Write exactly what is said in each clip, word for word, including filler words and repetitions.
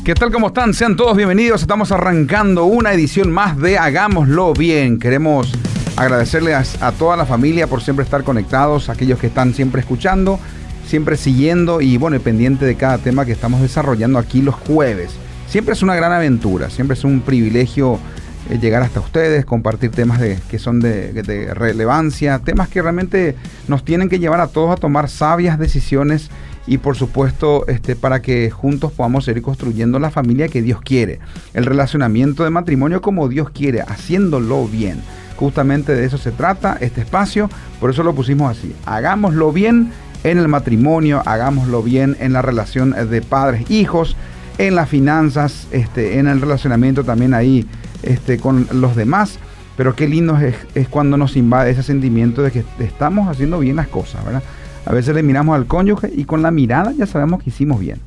¿Qué tal? ¿Cómo están? Sean todos bienvenidos. Estamos arrancando una edición más de Hagámoslo Bien. Queremos agradecerles a toda la familia por siempre estar conectados, a aquellos que están siempre escuchando, siempre siguiendo y bueno, pendiente de cada tema que estamos desarrollando aquí los jueves. Siempre es una gran aventura, siempre es un privilegio eh, llegar hasta ustedes, compartir temas de, que son de, de relevancia, temas que realmente nos tienen que llevar a todos a tomar sabias decisiones y por supuesto este, para que juntos podamos seguir construyendo la familia que Dios quiere, el relacionamiento de matrimonio como Dios quiere, haciéndolo bien. Justamente de eso se trata este espacio, por eso lo pusimos así: hagámoslo bien en el matrimonio, hagámoslo bien en la relación de padres-hijos, en las finanzas, este, en el relacionamiento también ahí este, con los demás. Pero qué lindo es, es cuando nos invade ese sentimiento de que estamos haciendo bien las cosas, ¿verdad? A veces le miramos al cónyuge y con la mirada ya sabemos que hicimos bien.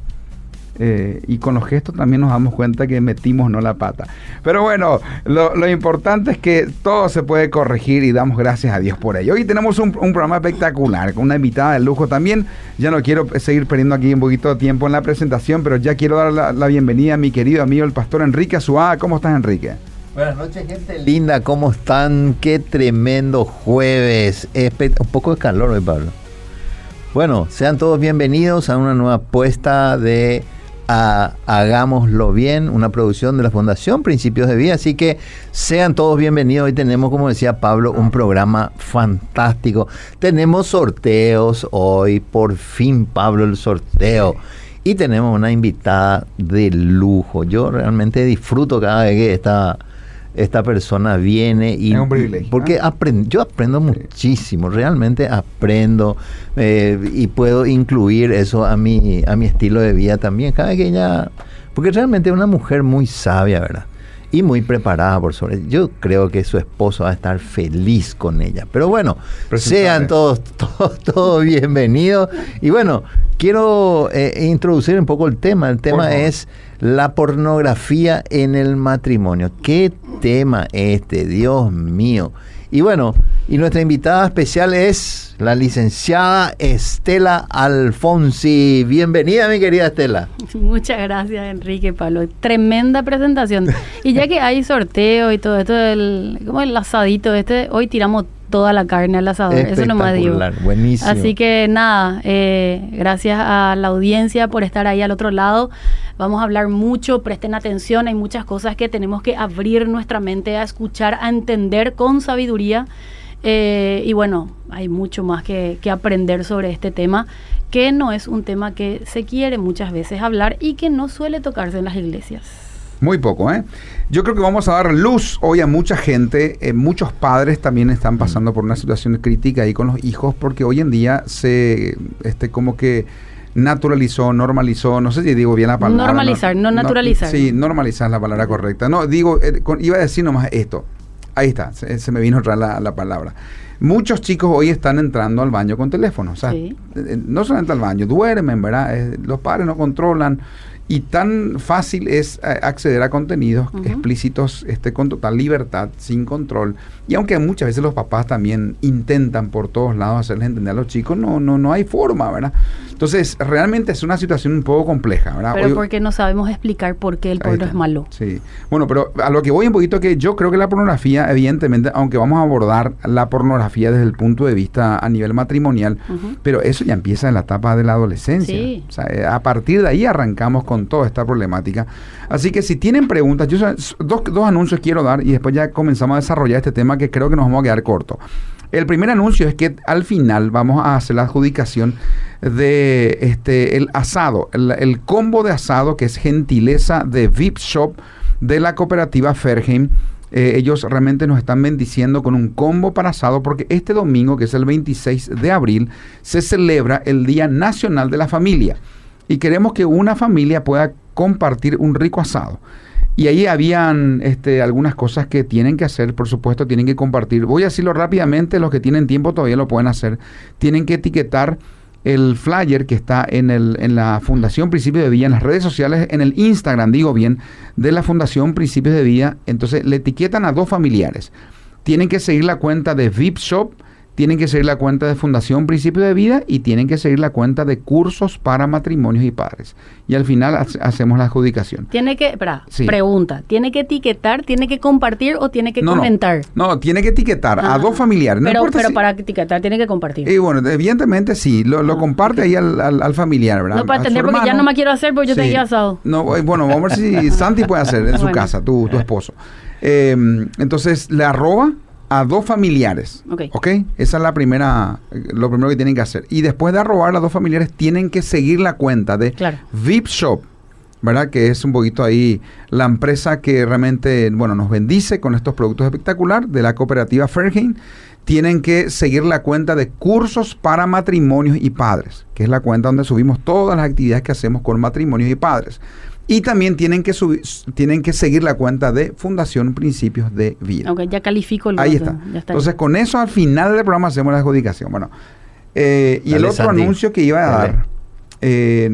Eh, y con los gestos también nos damos cuenta que metimos no la pata. Pero bueno, lo, lo importante es que todo se puede corregir y damos gracias a Dios por ello. Hoy tenemos un, un programa espectacular con una invitada de lujo también. Ya no quiero seguir perdiendo aquí un poquito de tiempo en la presentación, pero ya quiero dar la, la bienvenida a mi querido amigo el pastor Enrique Azuaga. ¿Cómo estás, Enrique? Buenas noches, gente linda, ¿cómo están? Qué tremendo jueves. Espe- un poco de calor hoy, Pablo. Bueno, sean todos bienvenidos a una nueva apuesta de a, Hagámoslo Bien, una producción de la Fundación Principios de Vida. Así que sean todos bienvenidos. Hoy tenemos, como decía Pablo, un programa fantástico. Tenemos sorteos hoy, por fin, Pablo, el sorteo. Y tenemos una invitada de lujo. Yo realmente disfruto cada vez que esta... esta persona viene y, es un privilegio, porque ¿eh? aprend, yo aprendo muchísimo, realmente aprendo eh, y puedo incluir eso a mi, a mi estilo de vida también, cada vez que ella, porque realmente es una mujer muy sabia, ¿verdad? Y muy preparada por sobre. Yo creo que su esposo va a estar feliz con ella. Pero bueno, sean todos, todos, todos bienvenidos. Y bueno, quiero eh, introducir un poco el tema. El tema es la pornografía en el matrimonio. ¿Qué tema este? Dios mío. Y bueno, y nuestra invitada especial es la licenciada Estela Alfonsi. Bienvenida, mi querida Estela. Muchas gracias, Enrique, Pablo. Tremenda presentación. Y ya que hay sorteo y todo esto, el, como el asadito este, hoy tiramos toda la carne al asador. Eso nomás digo. Buenísimo. Así que nada, eh, gracias a la audiencia por estar ahí al otro lado. Vamos a hablar mucho, presten atención, hay muchas cosas que tenemos que abrir nuestra mente a escuchar, a entender con sabiduría. Eh, y bueno, hay mucho más que, que aprender sobre este tema, que no es un tema que se quiere muchas veces hablar y que no suele tocarse en las iglesias. Muy poco, ¿eh? Yo creo que vamos a dar luz hoy a mucha gente. Eh, muchos padres también están pasando por una situación crítica ahí con los hijos, porque hoy en día se, este, como que naturalizó, normalizó, no sé si digo bien la palabra. Normalizar, no, no naturalizar. No, sí, normalizar es la palabra correcta. No, digo, eh, con, iba a decir nomás esto. Ahí está, se, se me vino otra la, la palabra. Muchos chicos hoy están entrando al baño con teléfono. O sea, sí. eh, no solamente al baño, duermen, ¿verdad? Eh, los padres no controlan. Y tan fácil es eh, acceder a contenidos uh-huh. explícitos este, con total libertad, sin control. Y aunque muchas veces los papás también intentan por todos lados hacerles entender a los chicos, no, no, no hay forma, ¿verdad? Entonces, realmente es una situación un poco compleja, ¿verdad? Pero Hoy, porque no sabemos explicar por qué el porno es malo. Sí. Bueno, pero a lo que voy un poquito que yo creo que la pornografía, evidentemente, aunque vamos a abordar la pornografía desde el punto de vista a nivel matrimonial, uh-huh. pero eso ya empieza en la etapa de la adolescencia. Sí. O sea, a partir de ahí arrancamos con toda esta problemática. Así que si tienen preguntas, yo dos, dos anuncios quiero dar y después ya comenzamos a desarrollar este tema que creo que nos vamos a quedar corto. El primer anuncio es que al final vamos a hacer la adjudicación de este el asado, el, el combo de asado que es gentileza de V I P Shop de la cooperativa Ferheim. Eh, ellos realmente nos están bendiciendo con un combo para asado porque este domingo, que es el veintiséis de abril, se celebra el Día Nacional de la Familia. Y queremos que una familia pueda compartir un rico asado. Y ahí habían este, algunas cosas que tienen que hacer, por supuesto, tienen que compartir. Voy a decirlo rápidamente, los que tienen tiempo todavía lo pueden hacer. Tienen que etiquetar el flyer que está en, el, en la Fundación Principios de Vida, en las redes sociales, en el Instagram, digo bien, de la Fundación Principios de Vida. Entonces le etiquetan a dos familiares. Tienen que seguir la cuenta de V I P Shop, tienen que seguir la cuenta de Fundación Principio de Vida y tienen que seguir la cuenta de Cursos para Matrimonios y Padres. Y al final ha- hacemos la adjudicación. Tiene que, espera, Sí. pregunta, ¿tiene que etiquetar, tiene que compartir o tiene que No, no. comentar? No, tiene que etiquetar a Ah. dos familiares. No pero importa pero si- para etiquetar tiene que compartir. Y bueno, evidentemente sí, lo, lo Ah, comparte ok. ahí al, al- al familiar, ¿verdad? No, para A su entender, porque ya hermano. no me quiero hacer porque yo Sí. tenía asado. No, eh, bueno, vamos a ver si Santi puede hacer en su Bueno. casa, tu, tu esposo. Eh, entonces, le arroba a dos familiares. Ok. ¿Ok? Esa es la primera, eh, lo primero que tienen que hacer. Y después de arrobar a dos familiares, tienen que seguir la cuenta de Claro. V I P Shop, ¿verdad? Que es un poquito ahí la empresa que realmente, bueno, nos bendice con estos productos espectacular de la cooperativa Fairhaven. Tienen que seguir la cuenta de Cursos para Matrimonios y Padres, que es la cuenta donde subimos todas las actividades que hacemos con matrimonios y padres. Y también tienen que subir, tienen que seguir la cuenta de Fundación Principios de Vida. Ok, ya califico el Ahí voto, está. ya está. Entonces, con eso al final del programa hacemos la adjudicación. Bueno, eh, y el Dale, otro Santi. anuncio que iba a Dale. dar, eh,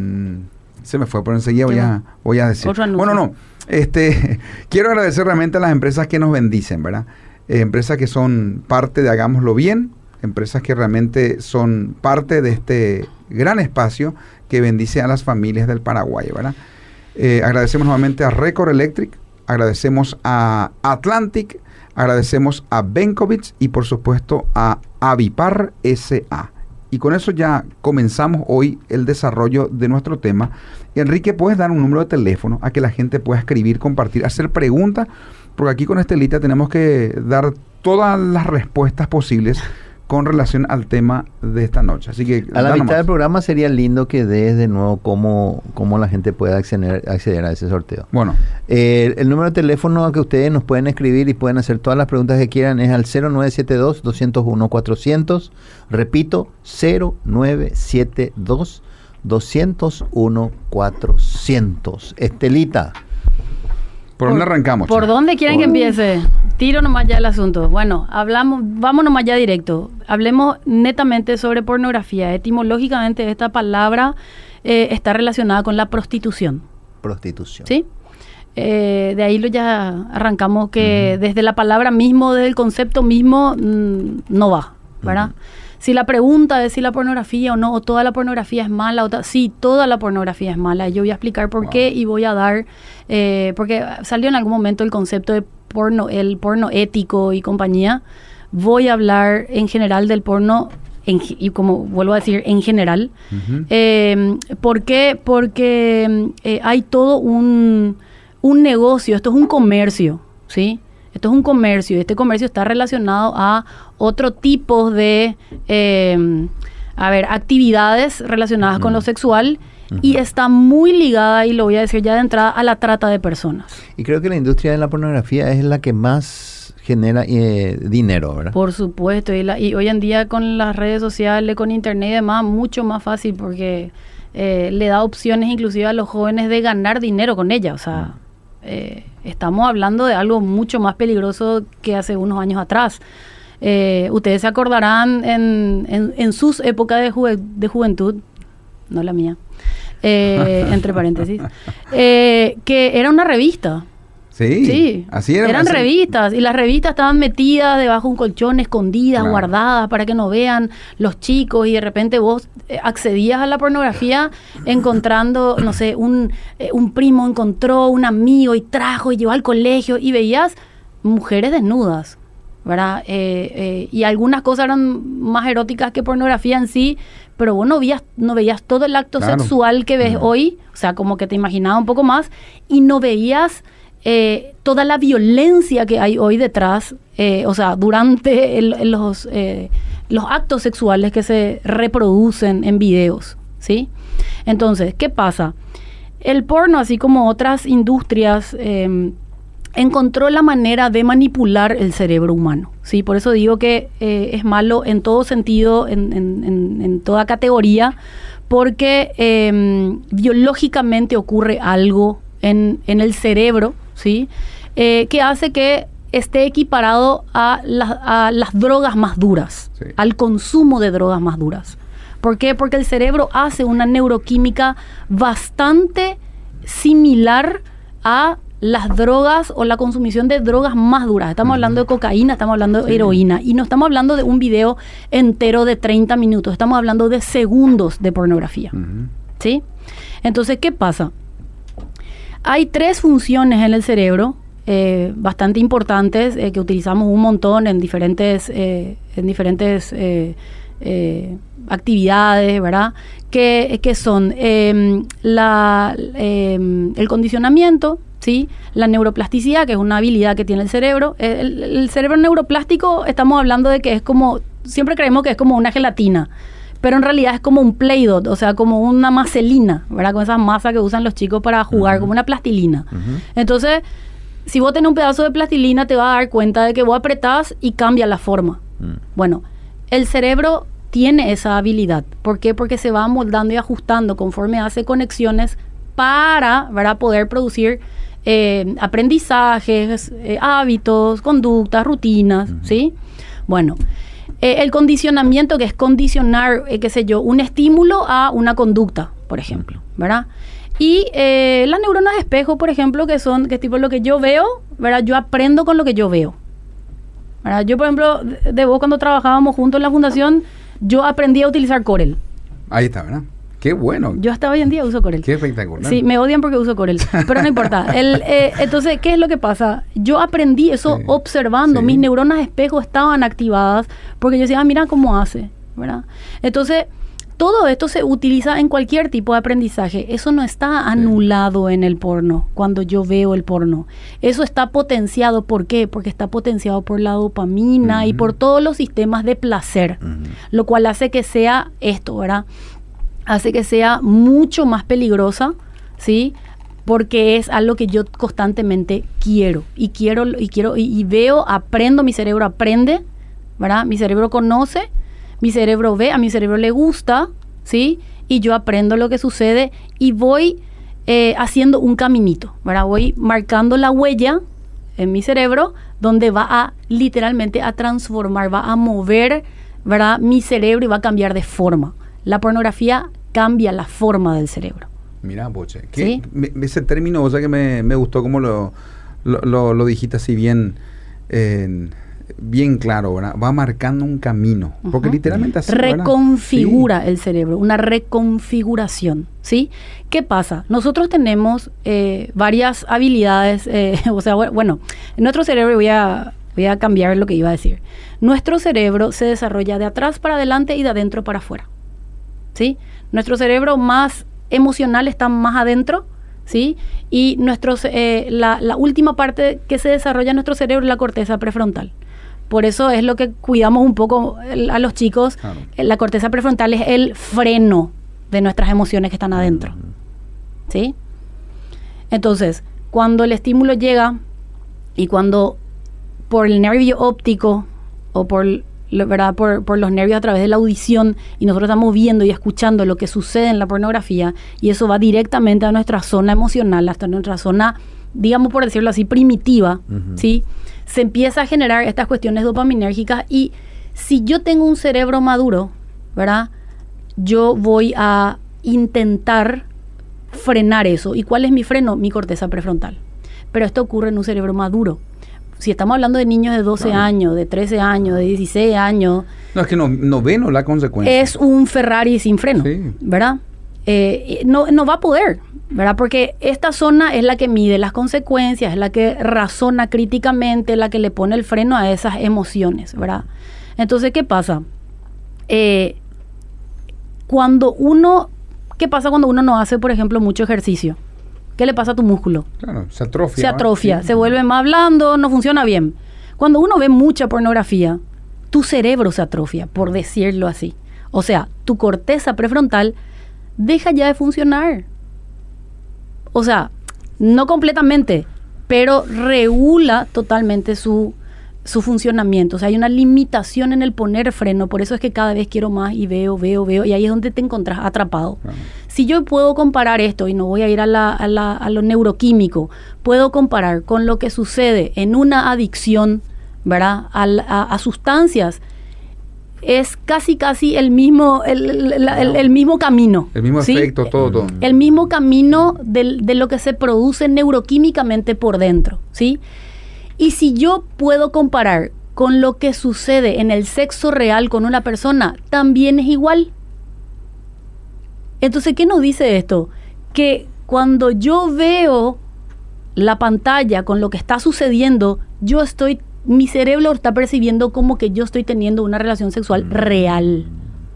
se me fue, pero enseguida voy ¿Qué a, va? voy a decir. Otro anuncio. Bueno, no, este, quiero agradecer realmente a las empresas que nos bendicen, ¿verdad? Eh, empresas que son parte de Hagámoslo Bien, empresas que realmente son parte de este gran espacio que bendice a las familias del Paraguay, ¿verdad? Eh, agradecemos nuevamente a Record Electric, agradecemos a Atlantic, agradecemos a Benkovic y por supuesto a Avipar S A. Y con eso ya comenzamos hoy el desarrollo de nuestro tema. Enrique, ¿puedes dar un número de teléfono a que la gente pueda escribir, compartir, hacer preguntas? Porque aquí con Estelita tenemos que dar todas las respuestas posibles con relación al tema de esta noche. Así que A la da mitad nomás. del programa sería lindo que des de nuevo cómo, cómo la gente puede acceder, acceder a ese sorteo. Bueno, Eh, el número de teléfono que ustedes nos pueden escribir y pueden hacer todas las preguntas que quieran es al cero nueve siete dos, dos cero uno, cuatrocientos. Repito, cero nueve siete dos, dos cero uno, cuatrocientos. Estelita. ¿por dónde arrancamos? ¿Por chico? dónde quieren que Por- empiece? Tiro nomás ya el asunto. Bueno, hablamos, vamos nomás ya directo. Hablemos netamente sobre pornografía. Etimológicamente esta palabra eh, está relacionada con la prostitución. Prostitución. ¿Sí? Eh, de ahí lo ya arrancamos que desde la palabra mismo, desde el concepto mismo, mm, no va, ¿verdad? Ujú. Si la pregunta es si la pornografía o no, o toda la pornografía es mala, o ta- sí, toda la pornografía es mala. Yo voy a explicar por Wow. qué y voy a dar, eh, porque salió en algún momento el concepto de porno, el porno ético y compañía. Voy a hablar en general del porno, en ge- y como vuelvo a decir, en general. Ujú. Eh, ¿Por qué? Porque eh, hay todo un, un negocio, esto es un comercio, ¿sí? Esto es un comercio y este comercio está relacionado a otro tipo de, eh, a ver, actividades relacionadas con lo sexual y está muy ligada, y lo voy a decir ya de entrada, a la trata de personas. Y creo que la industria de la pornografía es la que más genera eh, dinero, ¿verdad? Por supuesto, y, la- y hoy en día con las redes sociales, con internet y demás, mucho más fácil porque eh, le da opciones inclusive a los jóvenes de ganar dinero con ella. O sea, eh, estamos hablando de algo mucho más peligroso que hace unos años atrás. Eh, ustedes se acordarán en, en, en sus épocas de, juve- de juventud, no la mía, eh, entre paréntesis, eh, que era una revista. Sí, Sí, así era. eran así- revistas y las revistas estaban metidas debajo de un colchón, escondidas, Claro. guardadas para que no vean los chicos y de repente vos eh, accedías a la pornografía encontrando, no sé, un, eh, un primo encontró un amigo y trajo y llevó al colegio y veías mujeres desnudas, ¿verdad? Eh, eh, y algunas cosas eran más eróticas que pornografía en sí, pero vos no veías, no veías todo el acto Claro. sexual que ves Ujú. hoy, o sea, como que te imaginaba un poco más y no veías eh, toda la violencia que hay hoy detrás, eh, o sea, durante el- el- los, eh, los actos sexuales que se reproducen en videos, ¿sí? Entonces, ¿qué pasa? El porno, así como otras industrias, eh, encontró la manera de manipular el cerebro humano, ¿sí? Por eso digo que eh, es malo en todo sentido, en, en- en- en toda categoría, porque eh, biológicamente ocurre algo en, en el cerebro, ¿sí? Eh, que hace que esté equiparado a, la- a las drogas más duras, Sí. al consumo de drogas más duras. ¿Por qué? Porque el cerebro hace una neuroquímica bastante similar a las drogas o la consumición de drogas más duras. Estamos uh-huh. hablando de cocaína, estamos hablando de sí. heroína. Y no estamos hablando de un video entero de treinta minutos. Estamos hablando de segundos de pornografía. Uh-huh. ¿Sí? Entonces, ¿qué pasa? Hay tres funciones en el cerebro eh, bastante importantes eh, que utilizamos un montón en diferentes, eh, en diferentes eh, eh, actividades, ¿verdad? Que, que son eh, la, eh, el condicionamiento, ¿sí? La neuroplasticidad, que es una habilidad que tiene el cerebro. El, el cerebro neuroplástico, estamos hablando de que es como, siempre creemos que es como una gelatina, pero en realidad es como un Play-Doh, o sea, como una maselina, ¿verdad? Con esa masa que usan los chicos para jugar, uh-huh. como una plastilina. Uh-huh. Entonces, si vos tenés un pedazo de plastilina, te vas a dar cuenta de que vos apretás y cambia la forma. Uh-huh. Bueno, el cerebro tiene esa habilidad. ¿Por qué? Porque se va moldando y ajustando conforme hace conexiones para, ¿verdad?, poder producir eh, aprendizajes, eh, hábitos, conductas, rutinas, uh-huh. ¿sí? Bueno, eh, el condicionamiento, que es condicionar, eh, qué sé yo, un estímulo a una conducta, por ejemplo, ¿verdad? Y eh, las neuronas de espejo, por ejemplo, que son, que tipo lo que yo veo, ¿verdad? Yo aprendo con lo que yo veo, ¿verdad? Yo, por ejemplo, de, de vos cuando trabajábamos juntos en la fundación, yo aprendí a utilizar Corel. Ahí está, ¿verdad? Qué bueno. Yo hasta hoy en día uso Corel. Qué espectacular. Sí, me odian porque uso Corel, pero no importa. El, eh, entonces, ¿qué es lo que pasa? Yo aprendí eso sí. observando. Sí. Mis neuronas de espejo estaban activadas porque yo decía, ah, mira cómo hace, ¿verdad? Entonces, todo esto se utiliza en cualquier tipo de aprendizaje. Eso no está anulado sí. en el porno, cuando yo veo el porno. Eso está potenciado. ¿Por qué? Porque está potenciado por la dopamina uh-huh. y por todos los sistemas de placer, uh-huh. lo cual hace que sea esto, ¿verdad? Hace que sea mucho más peligrosa, ¿sí? Porque es algo que yo constantemente quiero. Y quiero, y quiero, y, y veo, aprendo, mi cerebro aprende, ¿verdad? Mi cerebro conoce, mi cerebro ve, a mi cerebro le gusta, ¿sí? Y yo aprendo lo que sucede y voy eh, haciendo un caminito, ¿verdad? Voy marcando la huella en mi cerebro donde va a, literalmente, a transformar, va a mover, ¿verdad?, mi cerebro y va a cambiar de forma. La pornografía cambia la forma del cerebro. Mira, Boche, ¿sí? me, ese término, o sea, que me, me gustó cómo lo, lo, lo, lo dijiste así bien, eh, bien claro, ¿verdad? Va marcando un camino, uh-huh. porque literalmente así, reconfigura sí. el cerebro, una reconfiguración, ¿sí? ¿Qué pasa? Nosotros tenemos eh, varias habilidades, eh, o sea, bueno, en nuestro cerebro voy a, voy a cambiar lo que iba a decir. Nuestro cerebro se desarrolla de atrás para adelante y de adentro para afuera. ¿Sí? Nuestro cerebro más emocional está más adentro, ¿sí? Y nuestros, eh, la, la última parte que se desarrolla en nuestro cerebro es la corteza prefrontal. Por eso es lo que cuidamos un poco el, a los chicos. Claro. La corteza prefrontal es el freno de nuestras emociones que están adentro, ¿sí? Entonces, cuando el estímulo llega y cuando por el nervio óptico o por... ¿verdad? Por, por los nervios a través de la audición y nosotros estamos viendo y escuchando lo que sucede en la pornografía y eso va directamente a nuestra zona emocional, hasta nuestra zona, digamos por decirlo así, primitiva, uh-huh. ¿sí? Se empieza a generar estas cuestiones dopaminérgicas y si yo tengo un cerebro maduro, ¿verdad?, yo voy a intentar frenar eso. ¿Y cuál es mi freno? Mi corteza prefrontal. Pero esto ocurre en un cerebro maduro. Si estamos hablando de niños de doce claro. años, de trece años, de dieciséis años... No, es que no, no ven ¿no? la consecuencia. Es un Ferrari sin freno, sí. ¿verdad? Eh, no, no va a poder, ¿verdad? Porque esta zona es la que mide las consecuencias, es la que razona críticamente, la que le pone el freno a esas emociones, ¿verdad? Entonces, ¿qué pasa? Eh, cuando uno... ¿Qué pasa cuando uno no hace, por ejemplo, mucho ejercicio? ¿Qué le pasa a tu músculo? Claro, se atrofia. Se atrofia, sí. se vuelve más blando, no funciona bien. Cuando uno ve mucha pornografía, tu cerebro se atrofia, por decirlo así. O sea, tu corteza prefrontal deja ya de funcionar. O sea, no completamente, pero regula totalmente su, su funcionamiento. O sea, hay una limitación en el poner freno. Por eso es que cada vez quiero más y veo, veo, veo. Y ahí es donde te encontrás atrapado. Claro. Si yo puedo comparar esto, y no voy a ir a, la, a, la, a lo neuroquímico, puedo comparar con lo que sucede en una adicción, ¿verdad?, a, a, a sustancias. es casi casi el mismo, el, el, el, el mismo camino. El mismo ¿sí? efecto, todo, todo. El mismo camino de, de lo que se produce neuroquímicamente por dentro, ¿sí? Y si yo puedo comparar con lo que sucede en el sexo real con una persona, también es igual. Entonces, ¿qué nos dice esto? Que cuando yo veo la pantalla con lo que está sucediendo, yo estoy, mi cerebro está percibiendo como que yo estoy teniendo una relación sexual mm. real.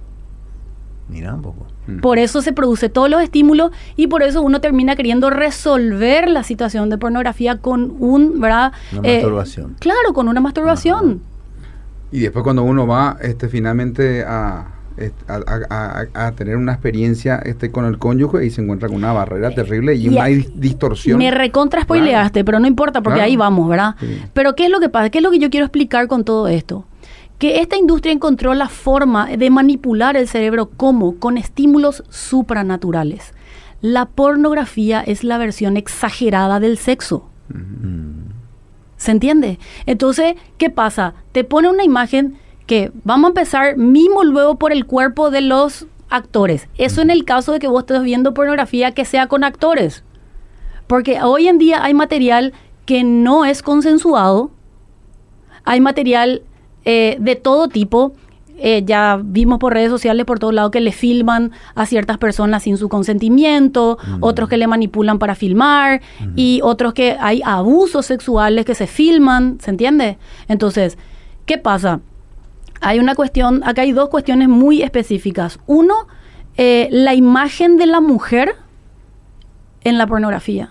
Mira un poco. Por eso se produce todos los estímulos y por eso uno termina queriendo resolver la situación de pornografía con un, ¿verdad? Una eh, masturbación. Claro, con una masturbación. Ajá. Y después cuando uno va este, finalmente a, a, a, a, a tener una experiencia este, con el cónyuge y se encuentra con una barrera terrible y, y una a, distorsión. Me recontra spoileaste, claro. Pero no importa porque claro. Ahí vamos, ¿verdad? Sí. Pero ¿qué es lo que pasa? ¿Qué es lo que yo quiero explicar con todo esto? Que esta industria encontró la forma de manipular el cerebro como con estímulos supranaturales. La pornografía es la versión exagerada del sexo. Mm. ¿Se entiende? Entonces, ¿qué pasa? Te pone una imagen que vamos a empezar mismo luego por el cuerpo de los actores. Eso mm. en el caso de que vos estés viendo pornografía que sea con actores. Porque hoy en día hay material que no es consensuado. Hay material Eh, de todo tipo, eh, ya vimos por redes sociales por todos lados que le filman a ciertas personas sin su consentimiento, uh-huh. otros que le manipulan para filmar uh-huh. y otros que hay abusos sexuales que se filman, ¿se entiende? Entonces, ¿qué pasa? Hay una cuestión, acá hay dos cuestiones muy específicas. Uno, eh, la imagen de la mujer en la pornografía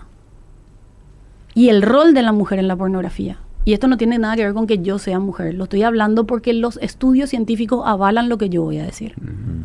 y el rol de la mujer en la pornografía. Y esto no tiene nada que ver con que yo sea mujer. Lo estoy hablando porque los estudios científicos avalan lo que yo voy a decir. Uh-huh.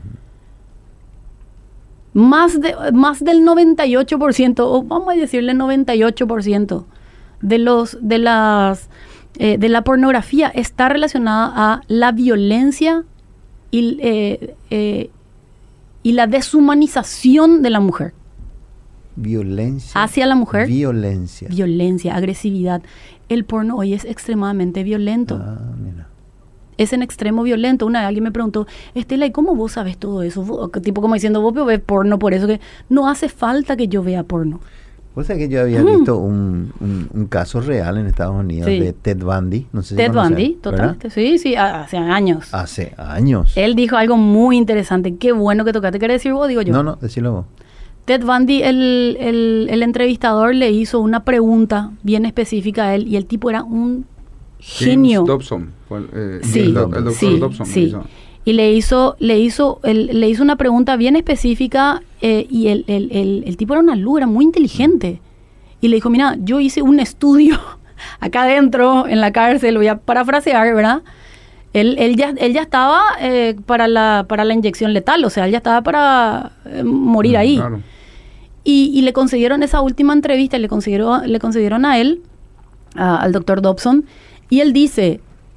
Más, de, más del noventa y ocho por ciento, o vamos a decirle noventa y ocho por ciento de, los, de, las, eh, de la pornografía está relacionada a la violencia y, eh, eh, y la deshumanización de la mujer. Violencia. Hacia la mujer. Violencia. Violencia, agresividad. El porno hoy es extremadamente violento. Ah, mira. Es en extremo violento. Una vez alguien me preguntó, Estela, ¿y cómo vos sabes todo eso? Vos, tipo como diciendo, vos ves porno por eso que no hace falta que yo vea porno. Vos sabés que yo había mm. visto un, un, un caso real en Estados Unidos sí. de Ted Bundy. No sé Ted si Bundy, totalmente. Sí, sí, hace años. Hace años. Él dijo algo muy interesante. Qué bueno que tocaste. ¿Querés decir vos? Digo yo. No, no, decilo vos. Ted Bundy, el, el, el entrevistador le hizo una pregunta bien específica a él y el tipo era un genio. James Dobson, eh, sí, el, do, el doctor sí, Dobson. Sí. Hizo. Y le hizo, le hizo, el, le hizo una pregunta bien específica eh, y el, el, el, el tipo era una luz, era muy inteligente. Y le dijo, mira, yo hice un estudio acá adentro en la cárcel, voy a parafrasear, ¿verdad? Él, él, ya, él ya estaba eh, para, la, para la inyección letal, o sea, él ya estaba para eh, morir mm, ahí. Claro. Y, y le concedieron esa última entrevista, le concedieron, le concedieron a él, a, al doctor Dobson, y él dice,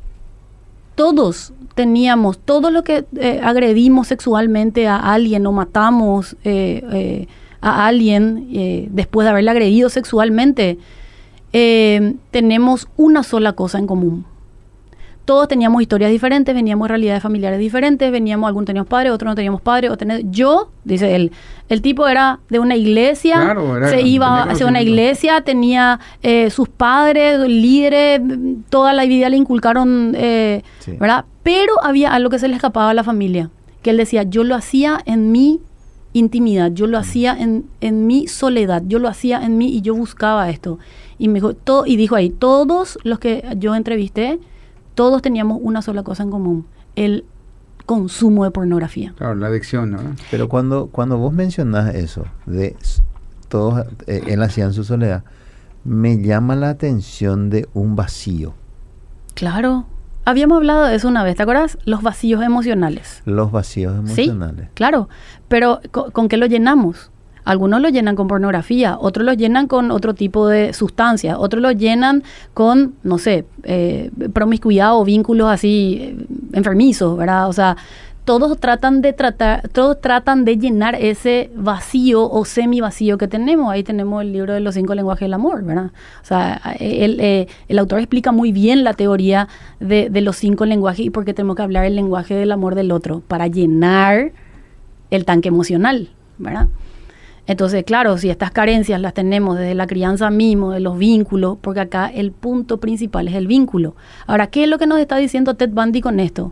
todos teníamos, todo lo que eh, agredimos sexualmente a alguien o matamos eh, eh, a alguien eh, después de haberle agredido sexualmente, eh, tenemos una sola cosa en común. Todos teníamos historias diferentes, veníamos de realidades familiares diferentes, veníamos, algunos teníamos padres, otros no teníamos padres. O tener, yo, dice él, el tipo era de una iglesia, claro, era, se iba hacia una iglesia, tenía eh, sus padres, líderes, toda la vida le inculcaron, eh, sí. ¿verdad? Pero había algo que se le escapaba a la familia, que él decía, yo lo hacía en mi intimidad, yo lo mm. hacía en, en mi soledad, yo lo hacía en mí y yo buscaba esto. Y, me dijo, todo, y dijo ahí, todos los que yo entrevisté, todos teníamos una sola cosa en común, el consumo de pornografía. Claro, la adicción, ¿no? Pero cuando, cuando vos mencionás eso, de todos, eh, él hacía en su soledad, me llama la atención de un vacío. Claro, habíamos hablado de eso una vez, ¿te acuerdas? Los vacíos emocionales. Los vacíos emocionales. Sí, claro, pero ¿con, con qué lo llenamos? Algunos lo llenan con pornografía, otros lo llenan con otro tipo de sustancias, otros lo llenan con, no sé, eh, promiscuidad o vínculos así eh, enfermizos, ¿verdad? O sea, todos tratan de tratar, todos tratan de llenar ese vacío o semi vacío que tenemos. Ahí tenemos el libro de los cinco lenguajes del amor, ¿verdad? O sea, el, el, el autor explica muy bien la teoría de, de los cinco lenguajes y por qué tenemos que hablar el lenguaje del amor del otro, para llenar el tanque emocional, ¿verdad? Entonces, claro, si estas carencias las tenemos desde la crianza mismo, de los vínculos, porque acá el punto principal es el vínculo. Ahora, ¿qué es lo que nos está diciendo Ted Bundy con esto?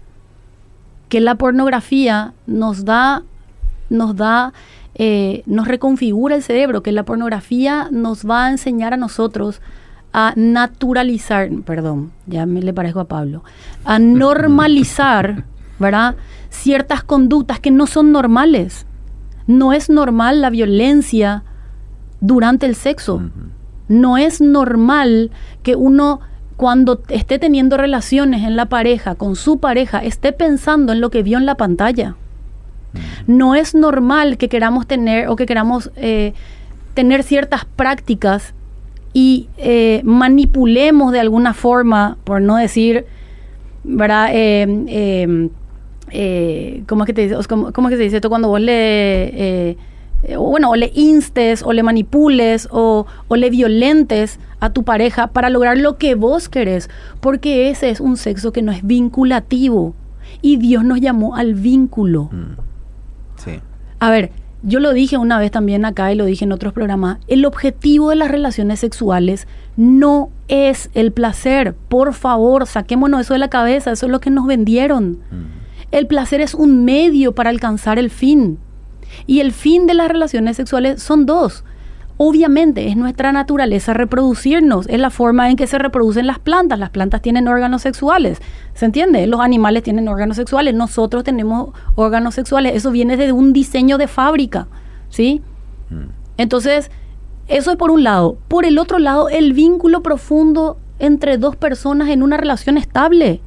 Que la pornografía nos da, nos da, eh, nos reconfigura el cerebro, que la pornografía nos va a enseñar a nosotros a naturalizar, perdón, ya me le parezco a Pablo, a normalizar, ¿verdad?, ciertas conductas que no son normales. No es normal la violencia durante el sexo. Uh-huh. No es normal que uno, cuando esté teniendo relaciones en la pareja, con su pareja, esté pensando en lo que vio en la pantalla. Uh-huh. No es normal que queramos tener o que queramos eh, tener ciertas prácticas y eh, manipulemos de alguna forma, por no decir, ¿verdad?, eh, eh, Eh, ¿cómo es que te dice? ¿Cómo, cómo es que se dice esto? Cuando vos le eh, eh, bueno, o le instes o le manipules o, o le violentes a tu pareja para lograr lo que vos querés, porque ese es un sexo que no es vinculativo y Dios nos llamó al vínculo. Mm. Sí. A ver, yo lo dije una vez también acá y lo dije en otros programas, el objetivo de las relaciones sexuales no es el placer. Por favor, saquémonos eso de la cabeza, eso es lo que nos vendieron. Mm. El placer es un medio para alcanzar el fin. Y el fin de las relaciones sexuales son dos. Obviamente, es nuestra naturaleza reproducirnos. Es la forma en que se reproducen las plantas. Las plantas tienen órganos sexuales. ¿Se entiende? Los animales tienen órganos sexuales. Nosotros tenemos órganos sexuales. Eso viene de un diseño de fábrica, ¿sí? Mm. Entonces, eso es por un lado. Por el otro lado, el vínculo profundo entre dos personas en una relación estable.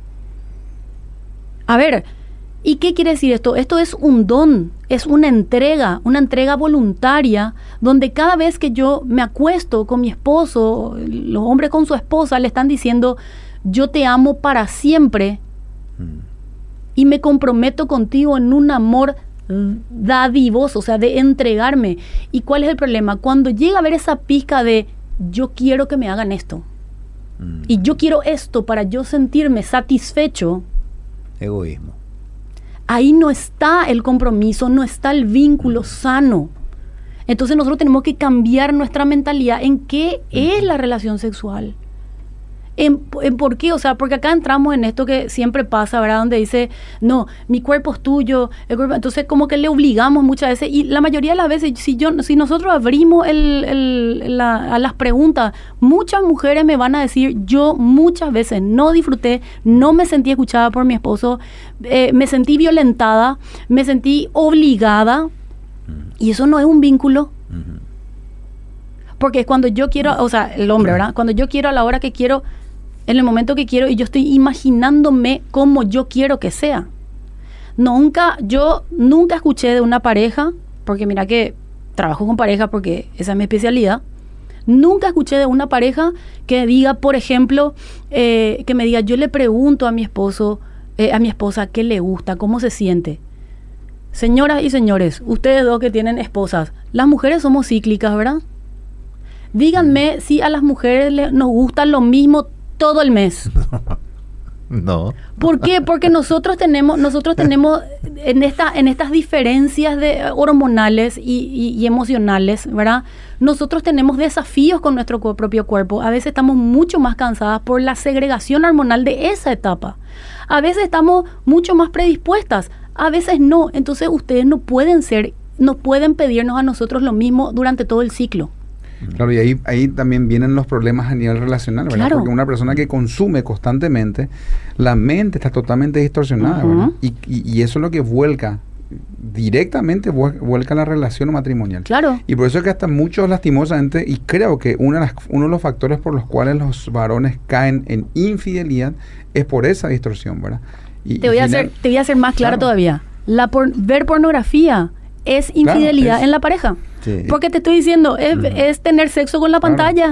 A ver, ¿y qué quiere decir esto? Esto es un don, es una entrega, una entrega voluntaria, donde cada vez que yo me acuesto con mi esposo, los hombres con su esposa, le están diciendo, yo te amo para siempre mm. y me comprometo contigo en un amor dadivoso, o sea, de entregarme. ¿Y cuál es el problema? Cuando llega a haber esa pizca de, yo quiero que me hagan esto, mm. y yo quiero esto para yo sentirme satisfecho. Egoísmo. Ahí no está el compromiso, no está el vínculo sano. Entonces nosotros tenemos que cambiar nuestra mentalidad en qué es la relación sexual. En, en por qué, o sea, porque acá entramos en esto que siempre pasa, ¿verdad? Donde dice, no, mi cuerpo es tuyo. El cuerpo, entonces como que le obligamos muchas veces. Y la mayoría de las veces, si yo, si nosotros abrimos el, el, la, a las preguntas, muchas mujeres me van a decir, yo muchas veces no disfruté, no me sentí escuchada por mi esposo, eh, me sentí violentada, me sentí obligada. Uh-huh. Y eso no es un vínculo. Uh-huh. Porque es cuando yo quiero, o sea, el hombre, ¿verdad? Cuando yo quiero a la hora que quiero, en el momento que quiero, y yo estoy imaginándome cómo yo quiero que sea. Nunca, yo nunca escuché de una pareja, porque mira que trabajo con pareja porque esa es mi especialidad, nunca escuché de una pareja que diga, por ejemplo, eh, que me diga, yo le pregunto a mi esposo, eh, a mi esposa qué le gusta, cómo se siente. Señoras y señores, ustedes dos que tienen esposas, las mujeres somos cíclicas, ¿verdad? Díganme si a las mujeres le, nos gusta lo mismo todo el mes. No. ¿Por qué? Porque nosotros tenemos, nosotros tenemos en esta, en estas diferencias de hormonales y, y, y emocionales, ¿verdad? Nosotros tenemos desafíos con nuestro propio cuerpo. A veces estamos mucho más cansadas por la segregación hormonal de esa etapa. A veces estamos mucho más predispuestas, a veces no. Entonces ustedes no pueden ser, no pueden pedirnos a nosotros lo mismo durante todo el ciclo. Claro, y ahí, ahí también vienen los problemas a nivel relacional, ¿verdad? Claro. Porque una persona que consume constantemente, la mente está totalmente distorsionada, uh-huh. ¿verdad? Y, y, y eso es lo que vuelca, directamente vuelca la relación matrimonial. Claro. Y por eso es que hasta muchos lastimosamente, y creo que una de las, uno de los factores por los cuales los varones caen en infidelidad es por esa distorsión, ¿verdad? Y, te, voy y a final, hacer, te voy a hacer más claro, claro. todavía. La por, ver pornografía es infidelidad claro, es, en la pareja. Sí. Porque te estoy diciendo, es, uh-huh. es tener sexo con la pantalla. Claro.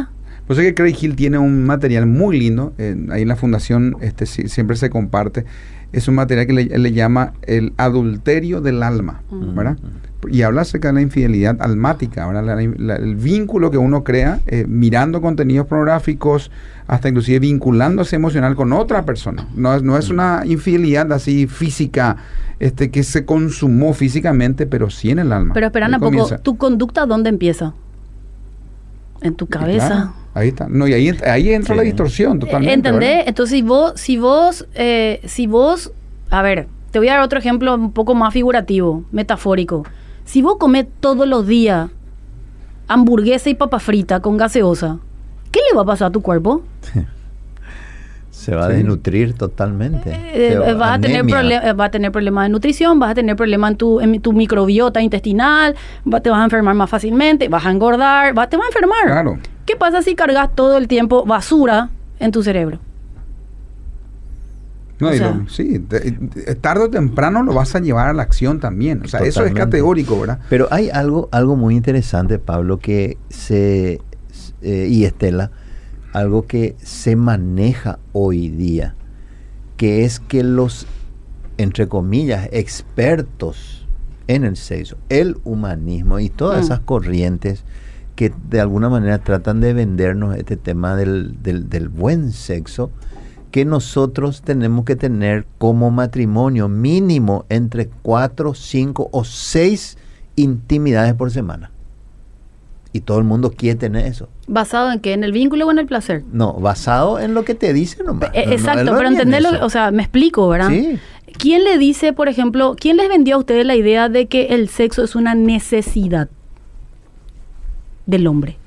Pues es que Craig Hill tiene un material muy lindo, eh, ahí en la fundación este, sí, siempre se comparte. Es un material que le, él le llama el adulterio del alma, uh-huh. ¿verdad? Y habla acerca de la infidelidad almática, ¿verdad? La, la, el vínculo que uno crea eh, mirando contenidos pornográficos, hasta inclusive vinculándose emocional con otra persona. No es, no es una infidelidad así física, este que se consumó físicamente, pero sí en el alma. Pero espera un poco, ¿tu conducta dónde empieza? En tu cabeza. Claro, ahí está. No, y ahí, ahí entra sí. la distorsión totalmente. ¿Entendés? ¿verdad? Entonces, si vos, si vos, eh, si vos, a ver, te voy a dar otro ejemplo un poco más figurativo, metafórico. Si vos comés todos los días hamburguesa y papa frita con gaseosa, ¿qué le va a pasar a tu cuerpo? Se va a sí. desnutrir totalmente. Eh, va, vas, a tener va a tener problemas de nutrición, vas a tener problemas en tu, en tu microbiota intestinal, va, te vas a enfermar más fácilmente, vas a engordar, va, te vas a enfermar. Claro. ¿Qué pasa si cargas todo el tiempo basura en tu cerebro? No, o sea, lo, sí, te, te, tarde o temprano lo vas a llevar a la acción también. O sea, totalmente. Eso es categórico, ¿verdad? Pero hay algo, algo muy interesante, Pablo, que se eh, y Estela, algo que se maneja hoy día, que es que los, entre comillas, expertos en el sexo, el humanismo y todas mm. esas corrientes que de alguna manera tratan de vendernos este tema del, del, del buen sexo, que nosotros tenemos que tener como matrimonio mínimo entre cuatro, cinco o seis intimidades por semana. Y todo el mundo quiere tener eso. ¿Basado en qué? ¿En el vínculo o en el placer? No, basado en lo que te dicen nomás. Eh, no, exacto, no, pero entenderlo, o sea, me explico, ¿verdad? Sí. ¿Quién le dice, por ejemplo, quién les vendió a ustedes la idea de que el sexo es una necesidad del hombre?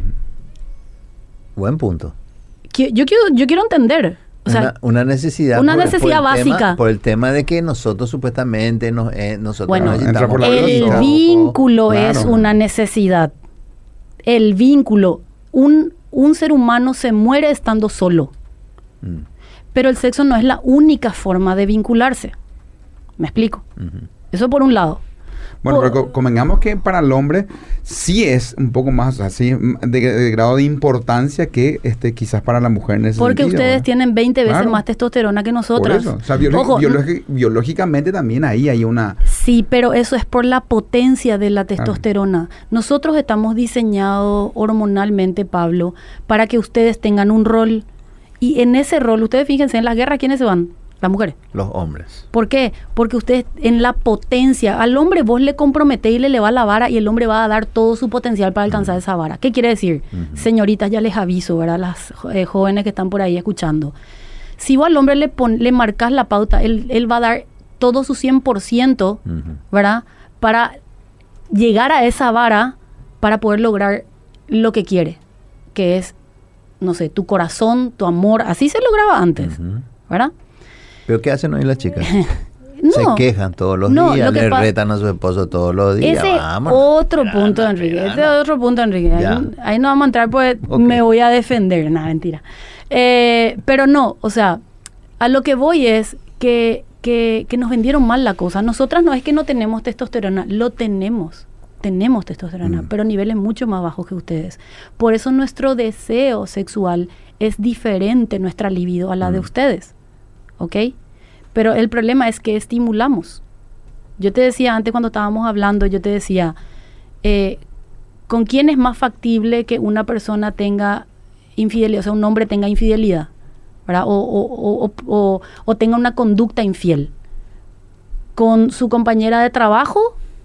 Buen punto. Yo quiero, yo quiero entender. O sea, una, una necesidad. Una por, necesidad por básica. Tema, por el tema de que nosotros supuestamente nos, eh, nosotros bueno, nos necesitamos. El vínculo claro. es una necesidad. El vínculo. Un, un ser humano se muere estando solo. Mm. Pero el sexo no es la única forma de vincularse. ¿Me explico? Uh-huh. Eso por un lado. Bueno, por, pero convengamos que para el hombre sí es un poco más así de, de grado de importancia que este quizás para la mujer en ese Porque sentido, ustedes ¿no? tienen veinte veces claro. más testosterona que nosotras. Por eso. O sea, biolo- Ojo, biologi- biológicamente también ahí hay una... Sí, pero eso es por la potencia de la testosterona. Claro. Nosotros estamos diseñados hormonalmente, Pablo, para que ustedes tengan un rol. Y en ese rol, ustedes fíjense, en las guerras, ¿quiénes se van? Las mujeres. Los hombres. ¿Por qué? Porque ustedes en la potencia, al hombre vos le comprometés y le elevás la vara y el hombre va a dar todo su potencial para alcanzar uh-huh. esa vara. ¿Qué quiere decir? Uh-huh. Señoritas, ya les aviso, ¿verdad? Las eh, jóvenes que están por ahí escuchando. Si vos al hombre le, pon, le marcas la pauta, él, él va a dar todo su cien por ciento, uh-huh. ¿verdad? Para llegar a esa vara, para poder lograr lo que quiere, que es, no sé, tu corazón, tu amor. Así se lograba antes, uh-huh. ¿verdad? ¿Pero qué hacen hoy las chicas? No, se quejan todos los no, días, le pa- retan a su esposo todos los días. Ese Vámonos. otro punto, Gana, Enrique. gana. Ese es otro punto, Enrique. Ahí, ahí no vamos a entrar porque Okay. me voy a defender. Nada, mentira. Eh, pero no, o sea, a lo que voy es que, que, que nos vendieron mal la cosa. Nosotras no es que no tenemos testosterona, lo tenemos. Tenemos testosterona, mm. pero a niveles mucho más bajos que ustedes. Por eso nuestro deseo sexual es diferente, nuestra libido, a la mm. de ustedes. ¿Ok? Pero el problema es que estimulamos. Yo te decía antes cuando estábamos hablando, yo te decía, eh, ¿con quién es más factible que una persona tenga infidelidad, o sea, un hombre tenga infidelidad, ¿verdad? O, o, o, o, o tenga una conducta infiel? ¿Con su compañera de trabajo?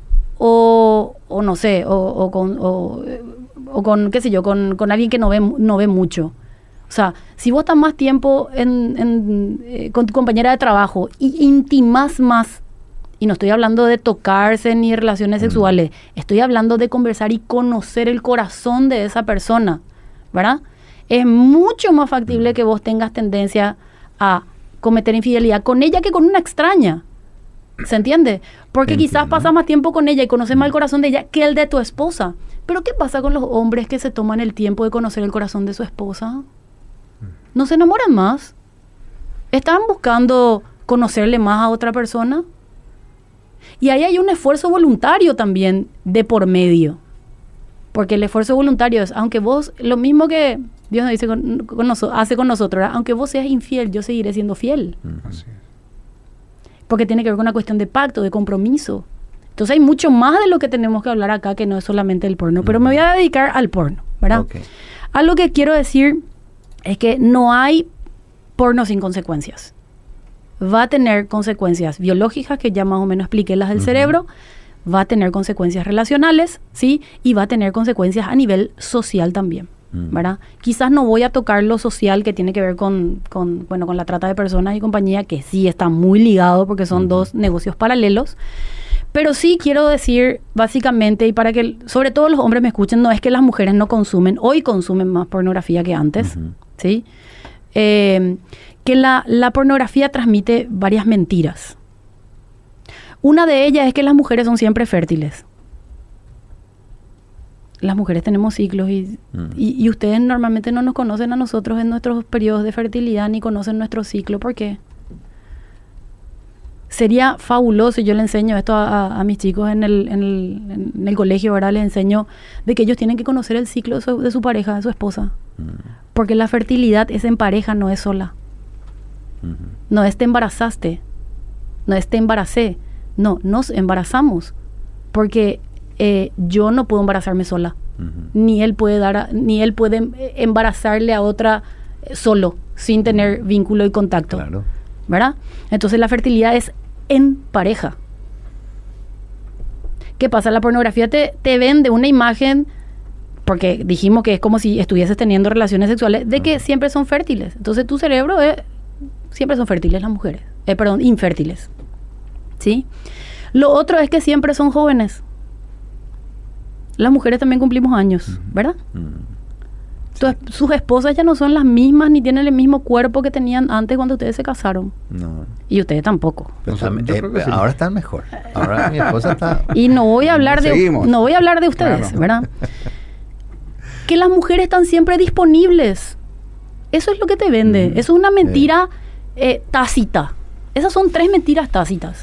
O, o no sé, o, o, con, o, o con, qué sé yo, con, con alguien que no ve, no ve mucho. O sea, si vos estás más tiempo en, en, eh, con tu compañera de trabajo y intimás más, y no estoy hablando de tocarse ni relaciones mm. sexuales, estoy hablando de conversar y conocer el corazón de esa persona, ¿verdad? Es mucho más factible mm. que vos tengas tendencia a cometer infidelidad con ella que con una extraña. ¿Se entiende? Porque Entiendo. Quizás pasas más tiempo con ella y conoces más el corazón de ella que el de tu esposa. Pero ¿qué pasa con los hombres que se toman el tiempo de conocer el corazón de su esposa? ¿No se enamoran más? ¿Están buscando conocerle más a otra persona? Y ahí hay un esfuerzo voluntario también de por medio. Porque el esfuerzo voluntario es, aunque vos, lo mismo que Dios nos dice con, con noso- hace con nosotros, ¿verdad? Aunque vos seas infiel, yo seguiré siendo fiel. Mm. Así es. Porque tiene que ver con una cuestión de pacto, de compromiso. Entonces hay mucho más de lo que tenemos que hablar acá, que no es solamente el porno. Pero me voy a dedicar al porno, ¿verdad? Ok. Algo que quiero decir es que no hay porno sin consecuencias. Va a tener consecuencias biológicas, que ya más o menos expliqué las del Ujú. cerebro, va a tener consecuencias relacionales, ¿sí? Y va a tener consecuencias a nivel social también, Mm. ¿verdad? Quizás no voy a tocar lo social que tiene que ver con, con, bueno, con la trata de personas y compañía, que sí está muy ligado porque son Ujú. dos negocios paralelos. Pero sí quiero decir, básicamente, y para que sobre todo los hombres me escuchen, no es que las mujeres no consumen, hoy consumen más pornografía que antes, Ujú. ¿sí? Eh, que la, la pornografía transmite varias mentiras. Una de ellas es que las mujeres son siempre fértiles. Las mujeres tenemos ciclos y, Mm. y, y ustedes normalmente no nos conocen a nosotros en nuestros periodos de fertilidad ni conocen nuestro ciclo. ¿Por qué? Sería fabuloso, y yo le enseño esto a, a- a mis chicos en el, en, el, en el colegio, ¿verdad? Les enseño de que ellos tienen que conocer el ciclo de su, de su pareja, de su esposa. Mm. Porque la fertilidad es en pareja, no es sola. Ujú. No es te embarazaste, no es te embaracé. No, nos embarazamos. Porque eh, yo no puedo embarazarme sola. Ujú. Ni él puede dar, a- ni él puede eh, embarazarle a otra eh, solo, sin tener vínculo y contacto. Claro. ¿Verdad? Entonces la fertilidad es en pareja. ¿Qué pasa? La pornografía te, te vende una imagen, porque dijimos que es como si estuvieses teniendo relaciones sexuales, de que Ajá. siempre son fértiles. Entonces tu cerebro es, siempre son fértiles las mujeres. Eh, perdón, infértiles. ¿Sí? Lo otro es que siempre son jóvenes. Las mujeres también cumplimos años, Ujú. ¿verdad? Mm. Entonces, sus esposas ya no son las mismas ni tienen el mismo cuerpo que tenían antes cuando ustedes se casaron. No. Y ustedes tampoco. Pero O sea, también- yo eh, creo que sí. Ahora están mejor. Ahora mi esposa está. Y no voy a hablar de Seguimos. no voy a hablar de ustedes, Claro. ¿verdad? Que las mujeres están siempre disponibles. Eso es lo que te vende. Ujú. Eso es una mentira eh, tácita. Esas son tres mentiras tácitas.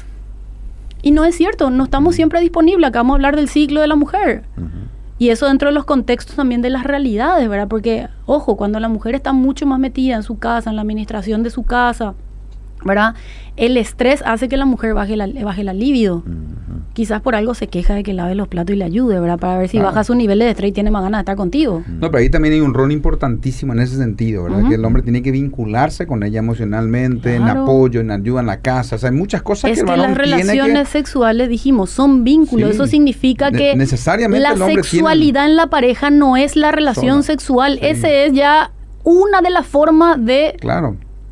Y no es cierto, no estamos siempre disponibles. Acá vamos a hablar del ciclo de la mujer. Ujú. Y eso dentro de los contextos también de las realidades, ¿verdad? Porque, ojo, cuando la mujer está mucho más metida en su casa, en la administración de su casa, ¿verdad? El estrés hace que la mujer baje la, baje la libido. Ujú. Quizás por algo se queja de que lave los platos y le ayude, ¿verdad? Para ver si Claro. baja su nivel de estrés y tiene más ganas de estar contigo. No, pero ahí también hay un rol importantísimo en ese sentido, ¿verdad? Ujú. Que el hombre tiene que vincularse con ella emocionalmente, en Claro. apoyo, en ayuda en la casa. O sea, hay muchas cosas Es que el que varón las tiene relaciones que... sexuales, dijimos, son vínculos. Sí. Eso significa Ne- que necesariamente la el hombre sexualidad en la pareja no es la relación Sola. sexual. Sí. Ese es ya una de las formas de Claro.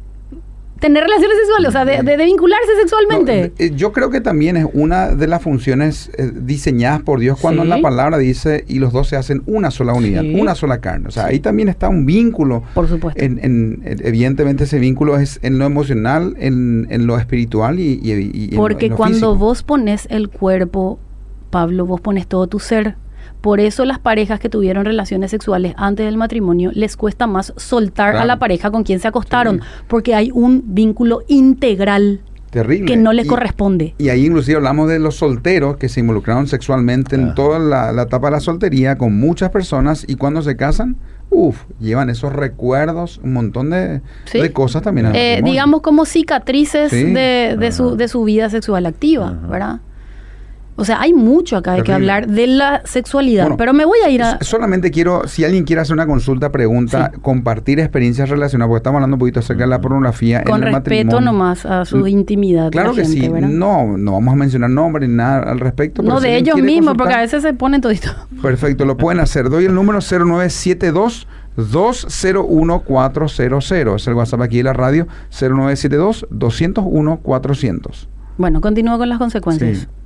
tener relaciones sexuales, o sea, de, de- de vincularse sexualmente. No, eh, yo creo que también es una de las funciones eh, diseñadas por Dios cuando Sí. en la palabra dice y los dos se hacen una sola unidad, Sí. una sola carne. O sea, ahí también está un vínculo. Por supuesto. En, en- en- evidentemente ese vínculo es en lo emocional, en, en lo espiritual y, y- y en lo- Porque en lo cuando físico. vos pones el cuerpo, Pablo, vos pones todo tu ser. Por eso las parejas que tuvieron relaciones sexuales antes del matrimonio les cuesta más soltar Claro. a la pareja con quien se acostaron, Sí. porque hay un vínculo integral Terrible. que no le Y- corresponde. Y ahí inclusive hablamos de los solteros que se involucraron sexualmente en Ajá. toda la, la etapa de la soltería con muchas personas y cuando se casan, uff, llevan esos recuerdos, un montón de, Sí. de cosas también. al Eh, matrimonio. digamos como cicatrices Sí. de, de su, Ajá. de su vida sexual activa, Ajá. ¿verdad? O sea, hay mucho acá de que Terrible. hablar de la sexualidad, Bueno, pero me voy a ir a... S- Solamente quiero, si alguien quiere hacer una consulta, pregunta, Sí. compartir experiencias relacionadas, porque estamos hablando un poquito acerca de la pornografía con en el respeto matrimonio. nomás a su Mm, intimidad. Claro la que gente, sí, ¿verdad? no, no vamos a mencionar nombres ni nada al respecto. pero No, si de alguien ellos quiere mismos, consultar, porque a veces se ponen todito. Perfecto, lo pueden hacer. Doy el número cero nueve siete dos, dos cero uno, cuatro cero cero. Es el WhatsApp aquí de la radio, cero nueve siete dos, dos cero uno, cuatrocientos. Bueno, continúo con las consecuencias. Sí.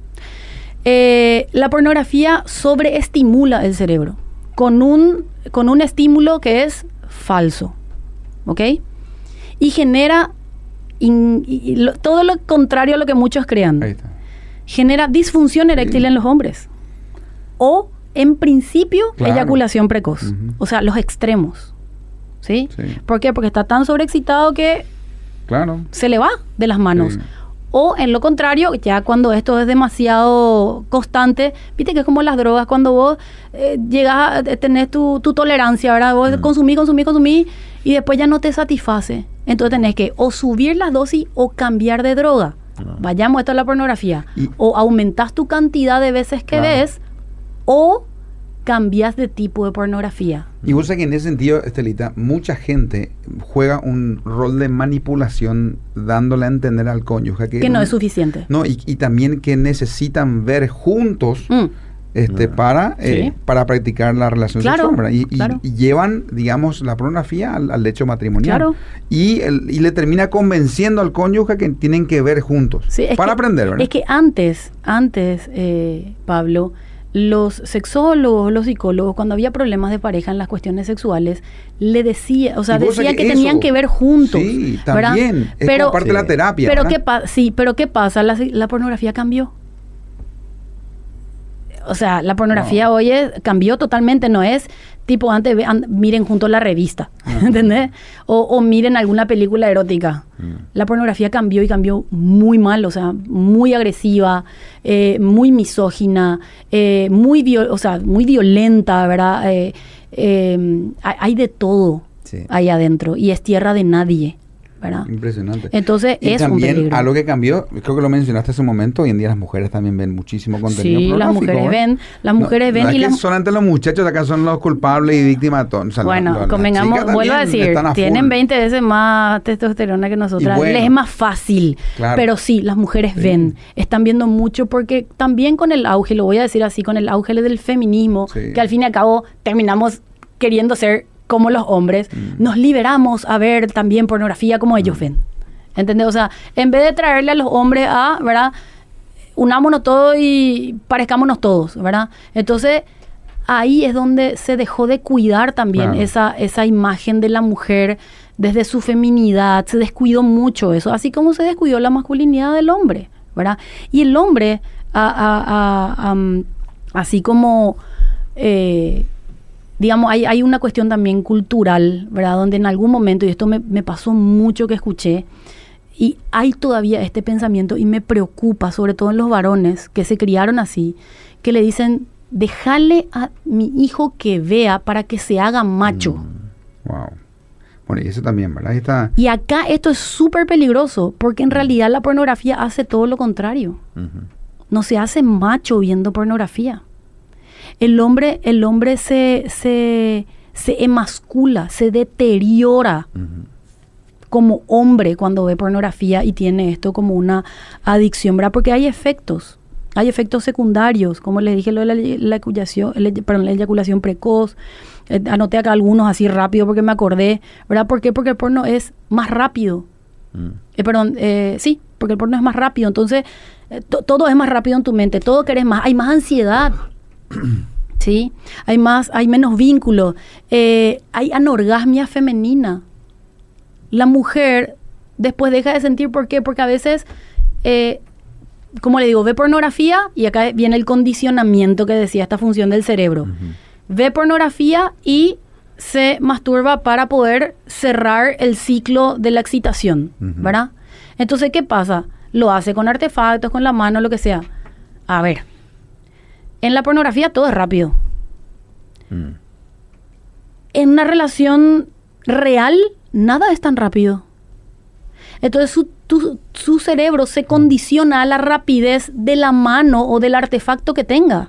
Eh, la pornografía sobreestimula el cerebro con un, con un estímulo que es falso, ¿ok? Y genera in- y- y lo- todo lo contrario a lo que muchos crean. Ahí está. Genera disfunción eréctil Sí. en los hombres. O, en principio, Claro. eyaculación precoz. Ujú. O sea, los extremos. ¿Sí? Sí. ¿Por qué? Porque está tan sobreexcitado que Claro. se le va de las manos. Sí. O en lo contrario, ya cuando esto es demasiado constante, viste que es como las drogas, cuando vos eh, llegas a tener tu, tu tolerancia, ¿verdad? Vos mm. consumís, consumís, consumís y después ya no te satisface. Entonces tenés que o subir las dosis o cambiar de droga. No. Vayamos, esto es la pornografía. Y, o aumentás tu cantidad de veces que claro. ves o cambias de tipo de pornografía. Y vos sabés que en ese sentido, Estelita, mucha gente juega un rol de manipulación dándole a entender al cónyuge que, que no un, es suficiente. No, y, y también que necesitan ver juntos mm. este no. para, eh, sí. para practicar la relación claro, sexual, ¿verdad? Y, claro. y, y llevan, digamos, la pornografía al, al lecho matrimonial. Claro. Y, el, y le termina convenciendo al cónyuge que tienen que ver juntos sí, para que, aprender, ¿verdad? Es que antes, antes, eh, Pablo, los sexólogos, los psicólogos, cuando había problemas de pareja en las cuestiones sexuales, le decía, o sea, decían que, que tenían que ver juntos. Sí, también. ¿verdad? Es pero, como parte sí. de la terapia. Pero qué pa- sí, pero ¿qué pasa? La, la pornografía cambió. O sea, la pornografía no. hoy es, cambió totalmente, no es tipo antes, vean, miren juntos la revista, uh-huh. ¿entendés? O, o miren alguna película erótica. Uh-huh. La pornografía cambió y cambió muy mal, o sea, muy agresiva, eh, muy misógina, eh, muy, viol- o sea, muy violenta, ¿verdad? Eh, eh, hay de todo sí. ahí adentro y es tierra de nadie. ¿verdad? Impresionante. Entonces y es también un peligro. Algo que cambió, creo que lo mencionaste hace un momento, hoy en día las mujeres también ven muchísimo contenido sí, pornográfico. las mujeres ¿eh? ven, las mujeres no, ven no y es que las solamente los muchachos acá son los culpables y víctimas de todo. O sea, bueno, lo, lo, convengamos, vuelvo a decir, tienen veinte veces más testosterona que nosotras, bueno, les es más fácil, claro. Pero sí, las mujeres sí. ven, están viendo mucho porque también con el auge, lo voy a decir así, con el auge del feminismo, sí. que al fin y al cabo terminamos queriendo ser como los hombres, mm. nos liberamos a ver también pornografía como ellos mm. ven. ¿Entendés? O sea, en vez de traerle a los hombres a, ¿verdad? Unámonos todos y parezcámonos todos, ¿verdad? Entonces, ahí es donde se dejó de cuidar también claro. esa, esa imagen de la mujer desde su feminidad. Se descuidó mucho eso, así como se descuidó la masculinidad del hombre, ¿verdad? Y el hombre, a, a, a, um, así como... Eh, digamos, hay, hay una cuestión también cultural, ¿verdad? Donde en algún momento, y esto me, me pasó mucho que escuché, y hay todavía este pensamiento, y me preocupa, sobre todo en los varones que se criaron así, que le dicen, déjale a mi hijo que vea para que se haga macho. Mm, wow. Bueno, y eso también, ¿verdad? Ahí está. Y acá esto es súper peligroso, porque en realidad la pornografía hace todo lo contrario. Uh-huh. No se hace macho viendo pornografía. El hombre, el hombre se, se, se emascula, se deteriora uh-huh. como hombre cuando ve pornografía y tiene esto como una adicción, ¿verdad? Porque hay efectos, hay efectos secundarios, como les dije, lo de la, la, eyaculación, la, perdón, la eyaculación precoz. Eh, anoté acá algunos así rápido porque me acordé, ¿verdad? ¿Por qué? Porque el porno es más rápido. Uh-huh. Eh, perdón, eh, sí, porque el porno es más rápido. Entonces, eh, to, todo es más rápido en tu mente, todo querés más, hay más ansiedad. Sí, hay más, hay menos vínculo, eh, hay anorgasmia femenina. La mujer después deja de sentir, ¿por qué? Porque a veces, eh, como le digo, ve pornografía y acá viene el condicionamiento que decía esta función del cerebro. Uh-huh. Ve pornografía y se masturba para poder cerrar el ciclo de la excitación, uh-huh. ¿verdad? Entonces, ¿qué pasa? Lo hace con artefactos, con la mano, lo que sea. A ver. En la pornografía todo es rápido. Mm. En una relación real, nada es tan rápido. Entonces su, tu, su cerebro se condiciona a la rapidez de la mano o del artefacto que tenga.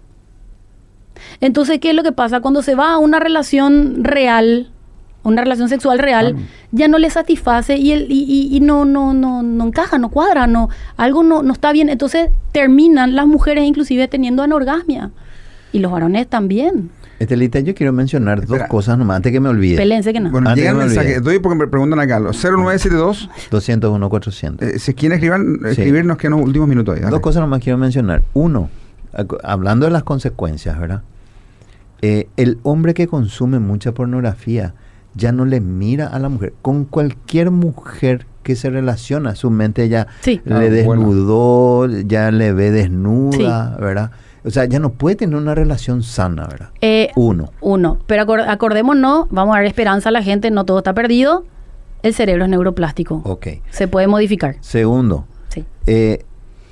Entonces, ¿qué es lo que pasa? Cuando se va a una relación real, una relación sexual real, ah. ya no le satisface y, el, y, y, y no, no, no, no encaja, no cuadra, no, algo no, no está bien. Entonces terminan las mujeres inclusive teniendo anorgasmia y los varones también. Estelita, yo quiero mencionar Espera. dos cosas nomás antes que me olvide. Pelense que no. Bueno, antes llega el mensaje, doy porque me preguntan acá, cero nueve siete dos dos cero uno cuatrocientos. Eh, si quieren escribir, escribirnos, sí. Que en los últimos minutos ahí. Dos cosas nomás quiero mencionar. Uno, hablando de las consecuencias, ¿verdad? Eh, el hombre que consume mucha pornografía ya no le mira a la mujer. Con cualquier mujer que se relaciona, su mente ya sí. le ah, desnudó, bueno. ya le ve desnuda, sí. ¿verdad? O sea, ya no puede tener una relación sana, ¿verdad? Eh, uno. Uno. Pero acord- acordémonos, vamos a dar esperanza a la gente, no todo está perdido. El cerebro es neuroplástico. Ok. Se puede modificar. Segundo, Sí. Eh,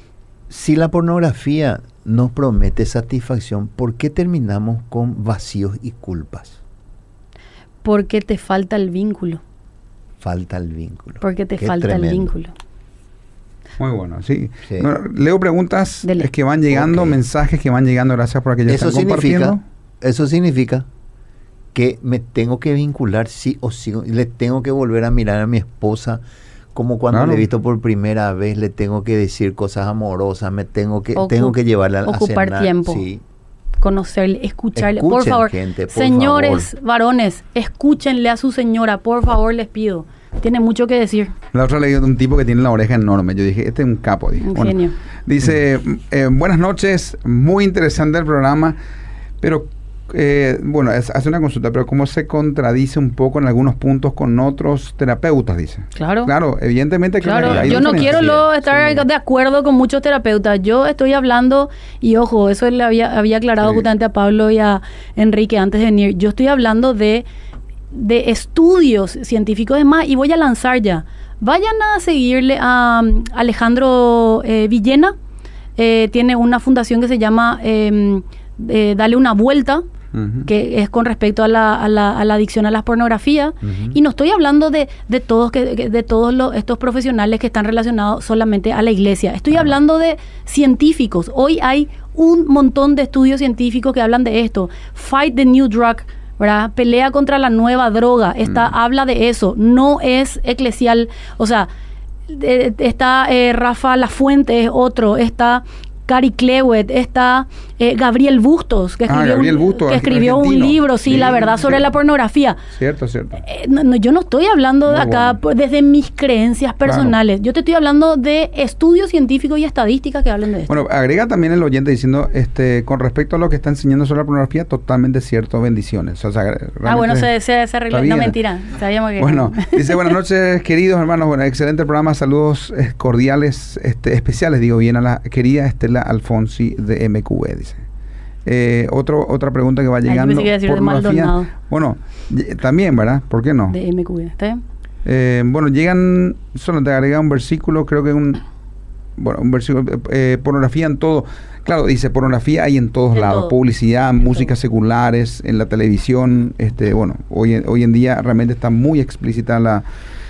si la pornografía nos promete satisfacción, ¿por qué terminamos con vacíos y culpas? Porque te falta el vínculo. Falta el vínculo. Porque te Qué falta tremendo. el vínculo. Muy bueno, sí. Sí. Bueno, leo preguntas Dele. es que van llegando, Ok. mensajes que van llegando, gracias por aquellos que Eso están compartiendo. significa, eso significa que me tengo que vincular sí o sí. Le tengo que volver a mirar a mi esposa como cuando Claro. le he visto por primera vez. Le tengo que decir cosas amorosas. Me tengo que, Ocu- tengo que llevarla a ocupar cenar. tiempo. Sí. Conocerle, escucharle. por Escuchen, favor, gente, por señores varones, escúchenle a su señora, por favor, les pido. Tiene mucho que decir. La otra leí de un tipo que tiene la oreja enorme. Yo dije, este es un capo. Dije. Un Bueno, genio. dice, eh, buenas noches, muy interesante el programa, pero, eh, bueno, es- hace una consulta, pero ¿cómo se contradice un poco en algunos puntos con otros terapeutas? Dice. Claro. Claro, evidentemente. creo Claro, que hay yo no diferencias. quiero luego estar sí. de acuerdo con muchos terapeutas. Yo estoy hablando, y ojo, eso le había, había aclarado Sí. justamente a Pablo y a Enrique antes de venir. Yo estoy hablando de, de estudios científicos. Es más, y voy a lanzar ya. Vayan a seguirle a um, Alejandro eh, Villena. Eh, tiene una fundación que se llama eh, eh, Dale una vuelta, Ujú. que es con respecto a la, a la, a la adicción a las pornografías. Ujú. Y no estoy hablando de, de todos que, que- de todos los, estos profesionales que están relacionados solamente a la iglesia. Estoy hablando de científicos. Hoy hay un montón de estudios científicos que hablan de esto. Fight the new drug, ¿verdad? Pelea contra la nueva droga. Esta habla de eso. No es eclesial. O sea, eh, está eh, Rafa Lafuente, es otro. Está Cari Clewett, está eh, Gabriel Bustos, que Ah, escribió, Gabriel un, Bustos, que escribió un argentino. libro, sí, Sí, la verdad, sobre cierto. la pornografía. Cierto, cierto. Eh, no, no, yo no estoy hablando de Muy acá bueno. por- desde mis creencias personales. Yo te estoy hablando de estudios científicos y estadísticas que hablan de esto. Bueno, agrega también el oyente diciendo, este, con respecto a lo que está enseñando sobre la pornografía, totalmente cierto, bendiciones. O sea, ah, bueno, realmente- se, se, se arregló. está No, bien. mentira. Sabíamos que... Bueno, dice, buenas noches, queridos hermanos. Bueno, excelente programa. Saludos eh, cordiales, este, especiales, digo bien, a la querida Estela Alfonsi de M Q E, dice. Eh, otro, otra pregunta que va yo llegando. pensé que iba a decir de pornografía. Maldonado. Bueno, y- también, ¿verdad? ¿Por qué no? De M Q, ¿está bien? Eh, bueno, llegan, solo te agrega un versículo, creo que un, bueno, un versículo, eh, pornografía en todo. Claro, dice pornografía hay en todos En lados, todo. publicidad, En músicas todo. seculares, en la televisión, este, bueno, hoy, en- hoy en día realmente está muy explícita la,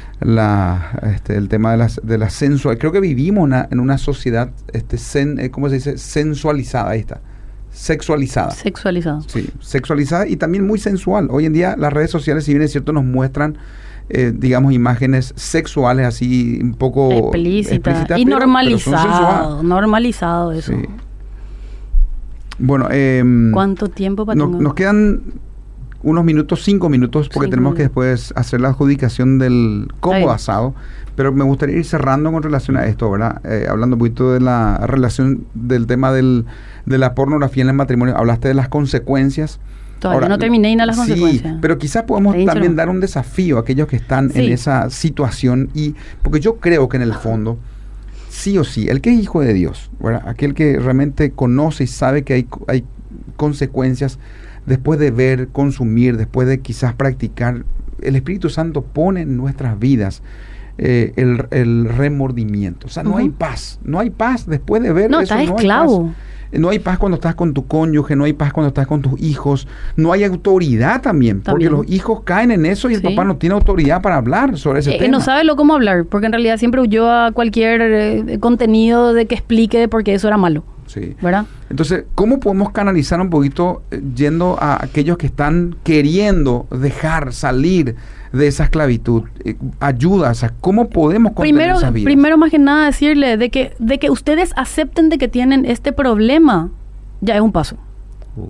la, este, el tema de la, de la sensual. Creo que vivimos una- en una sociedad, este, sen, eh, ¿cómo se dice? Sensualizada, ahí está, sexualizada. Sexualizado. Sí, sexualizada y también muy sensual. Hoy en día las redes sociales, si bien es cierto, nos muestran, eh, digamos, imágenes sexuales así un poco Explícita. explícitas, Y pero- pero son normalizado. sensuales. Normalizado eso. Sí. Bueno, em, ¿Cuánto tiempo para no- tener? nos quedan unos minutos, cinco minutos, porque Cinco tenemos que minutos. después hacer la adjudicación del combo bien. asado. Pero me gustaría ir cerrando con relación a esto, ¿verdad? Eh, hablando un poquito de la relación del tema del, de la pornografía en el matrimonio. Hablaste de las consecuencias. Todavía no terminé ni nada las sí, consecuencias. pero quizás podemos Está también intro. dar un desafío a aquellos que están en Sí. esa situación. Y porque yo creo que en el fondo, sí o sí, el que es hijo de Dios, ¿verdad? Aquel que realmente conoce y sabe que hay, hay consecuencias después de ver, consumir, después de quizás practicar, el Espíritu Santo pone en nuestras vidas eh, el, el remordimiento. O sea, no Ujú. hay paz. No hay paz después de ver No, eso. estás no hay esclavo. paz. No hay paz cuando estás con tu cónyuge, no hay paz cuando estás con tus hijos, no hay autoridad también, porque También. los hijos caen en eso y el Sí. papá no tiene autoridad para hablar sobre ese Eh, tema. no sabe lo cómo hablar, porque en realidad siempre huyó a cualquier eh, contenido de que explique de por qué eso era malo, Sí. ¿verdad? Entonces, ¿cómo podemos canalizar un poquito eh, yendo a aquellos que están queriendo dejar salir de esa esclavitud? Eh, ayuda, o sea, ¿cómo podemos contener Primero, esas vidas? primero más que nada decirle de que, de que ustedes acepten de que tienen este problema, ya es un paso. Uh,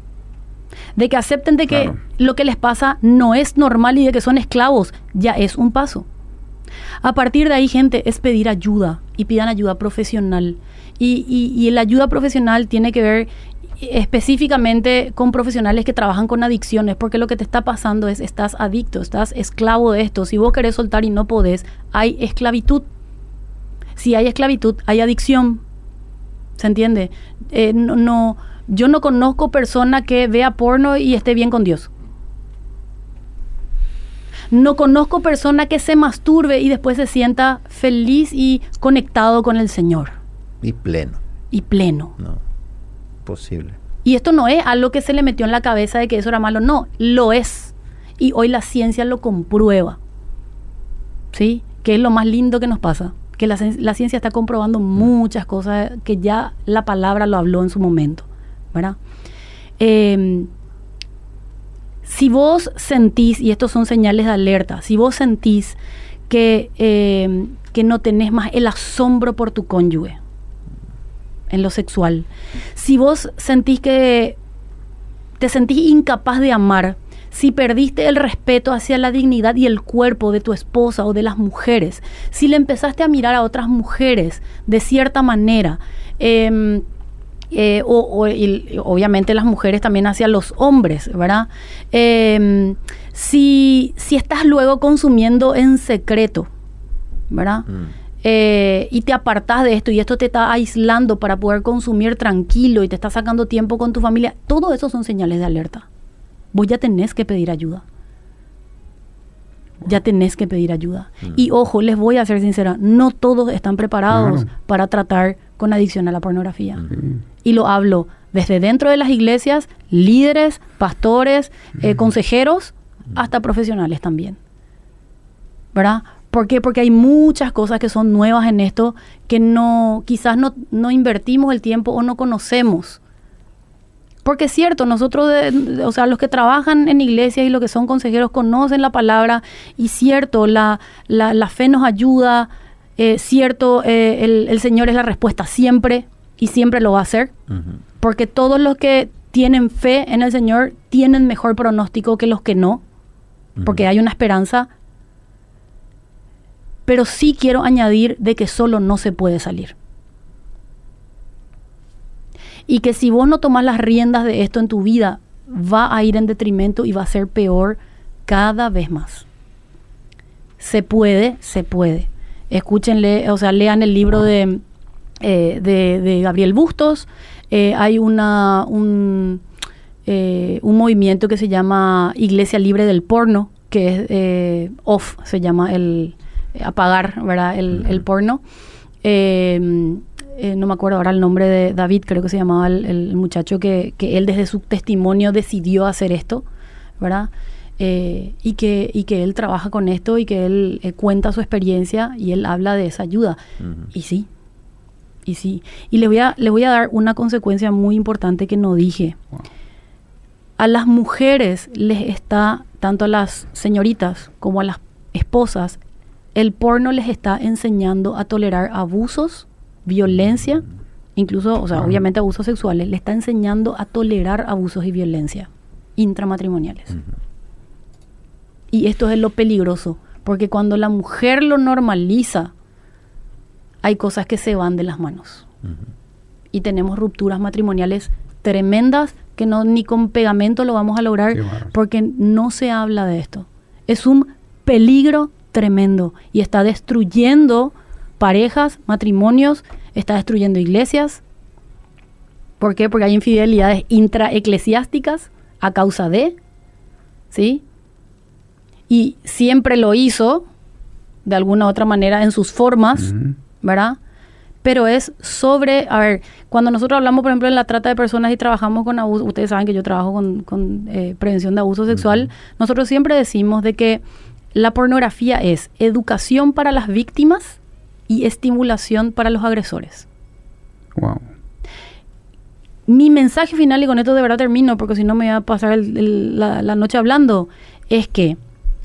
De que acepten de que Claro. lo que les pasa no es normal y de que son esclavos, ya es un paso. A partir de ahí, gente, es pedir ayuda y pidan ayuda profesional. Y, y, y la ayuda profesional tiene que ver específicamente con profesionales que trabajan con adicciones, porque lo que te está pasando es, estás adicto, estás esclavo de esto. Si vos querés soltar y no podés, hay esclavitud. Si hay esclavitud, hay adicción. ¿Se entiende? Eh, no, no, yo no conozco persona que vea porno y esté bien con Dios. No conozco persona que se masturbe y después se sienta feliz y conectado con el Señor. Y pleno. Y pleno. No, posible. Y esto no es algo que se le metió en la cabeza de que eso era malo, no, lo es. Y hoy la ciencia lo comprueba. ¿Sí? Que es lo más lindo que nos pasa. Que la, la ciencia está comprobando muchas cosas que ya la palabra lo habló en su momento, ¿verdad? Eh, si vos sentís, y estos son señales de alerta, si vos sentís que, eh, que no tenés más el asombro por tu cónyuge en lo sexual, si vos sentís que te sentís incapaz de amar, si perdiste el respeto hacia la dignidad y el cuerpo de tu esposa o de las mujeres, si le empezaste a mirar a otras mujeres de cierta manera, eh, eh, o, o y, obviamente las mujeres también hacia los hombres, ¿verdad? Eh, si, si estás luego consumiendo en secreto, ¿verdad? Mm. Eh, y te apartás de esto y esto te está aislando para poder consumir tranquilo y te está sacando tiempo con tu familia, todo eso son señales de alerta. Vos ya tenés que pedir ayuda. Ya tenés que pedir ayuda. Mm. Y ojo, les voy a ser sincera, no todos están preparados claro. para tratar con adicción a la pornografía. Mm. Y lo hablo desde dentro de las iglesias, líderes, pastores, mm. eh, consejeros, hasta profesionales también. ¿Verdad? ¿Por qué? Porque hay muchas cosas que son nuevas en esto que no, quizás no, no invertimos el tiempo o no conocemos. Porque es cierto, nosotros, de, o sea, los que trabajan en iglesias y los que son consejeros conocen la palabra y cierto, la, la, la fe nos ayuda, eh, cierto, eh, el, el Señor es la respuesta siempre y siempre lo va a hacer. Uh-huh. Porque todos los que tienen fe en el Señor tienen mejor pronóstico que los que no, uh-huh. porque hay una esperanza. Pero sí quiero añadir de que solo no se puede salir. Y que si vos no tomás las riendas de esto en tu vida, va a ir en detrimento y va a ser peor cada vez más. Se puede, se puede. Escúchenle, o sea, lean el libro de, eh, de, de Gabriel Bustos. Eh, hay una, un, eh, un movimiento que se llama Iglesia Libre del Porno, que es eh, off, se llama el eh, apagar, ¿verdad? El, uh-huh. el porno. Eh, Eh, no me acuerdo ahora el nombre de David, creo que se llamaba el, el muchacho que, que él desde su testimonio decidió hacer esto, ¿verdad? Eh, y, que, y que él trabaja con esto y que él eh, cuenta su experiencia y él habla de esa ayuda. Uh-huh. Y sí, y sí. Y les voy a, les voy a dar una consecuencia muy importante que no dije. Wow. A las mujeres les está, tanto a las señoritas como a las esposas, el porno les está enseñando a tolerar abusos, violencia, incluso, o sea, uh-huh. obviamente abusos sexuales, le está enseñando a tolerar abusos y violencia intramatrimoniales. Uh-huh. Y esto es lo peligroso, porque cuando la mujer lo normaliza, hay cosas que se van de las manos. Uh-huh. Y tenemos rupturas matrimoniales tremendas que no ni con pegamento lo vamos a lograr, bueno. porque no se habla de esto. Es un peligro tremendo y está destruyendo parejas, matrimonios, está destruyendo iglesias. ¿Por qué? Porque hay infidelidades intraeclesiásticas a causa de, ¿sí? Y siempre lo hizo, de alguna u otra manera, en sus formas, uh-huh. ¿verdad? Pero es sobre, a ver, cuando nosotros hablamos, por ejemplo, de la trata de personas y trabajamos con abuso, ustedes saben que yo trabajo con, con eh, prevención de abuso sexual, uh-huh. nosotros siempre decimos de que la pornografía es educación para las víctimas y estimulación para los agresores. Wow. Mi mensaje final, y con esto de verdad termino, porque si no me voy a pasar el, el, la, la noche hablando, es que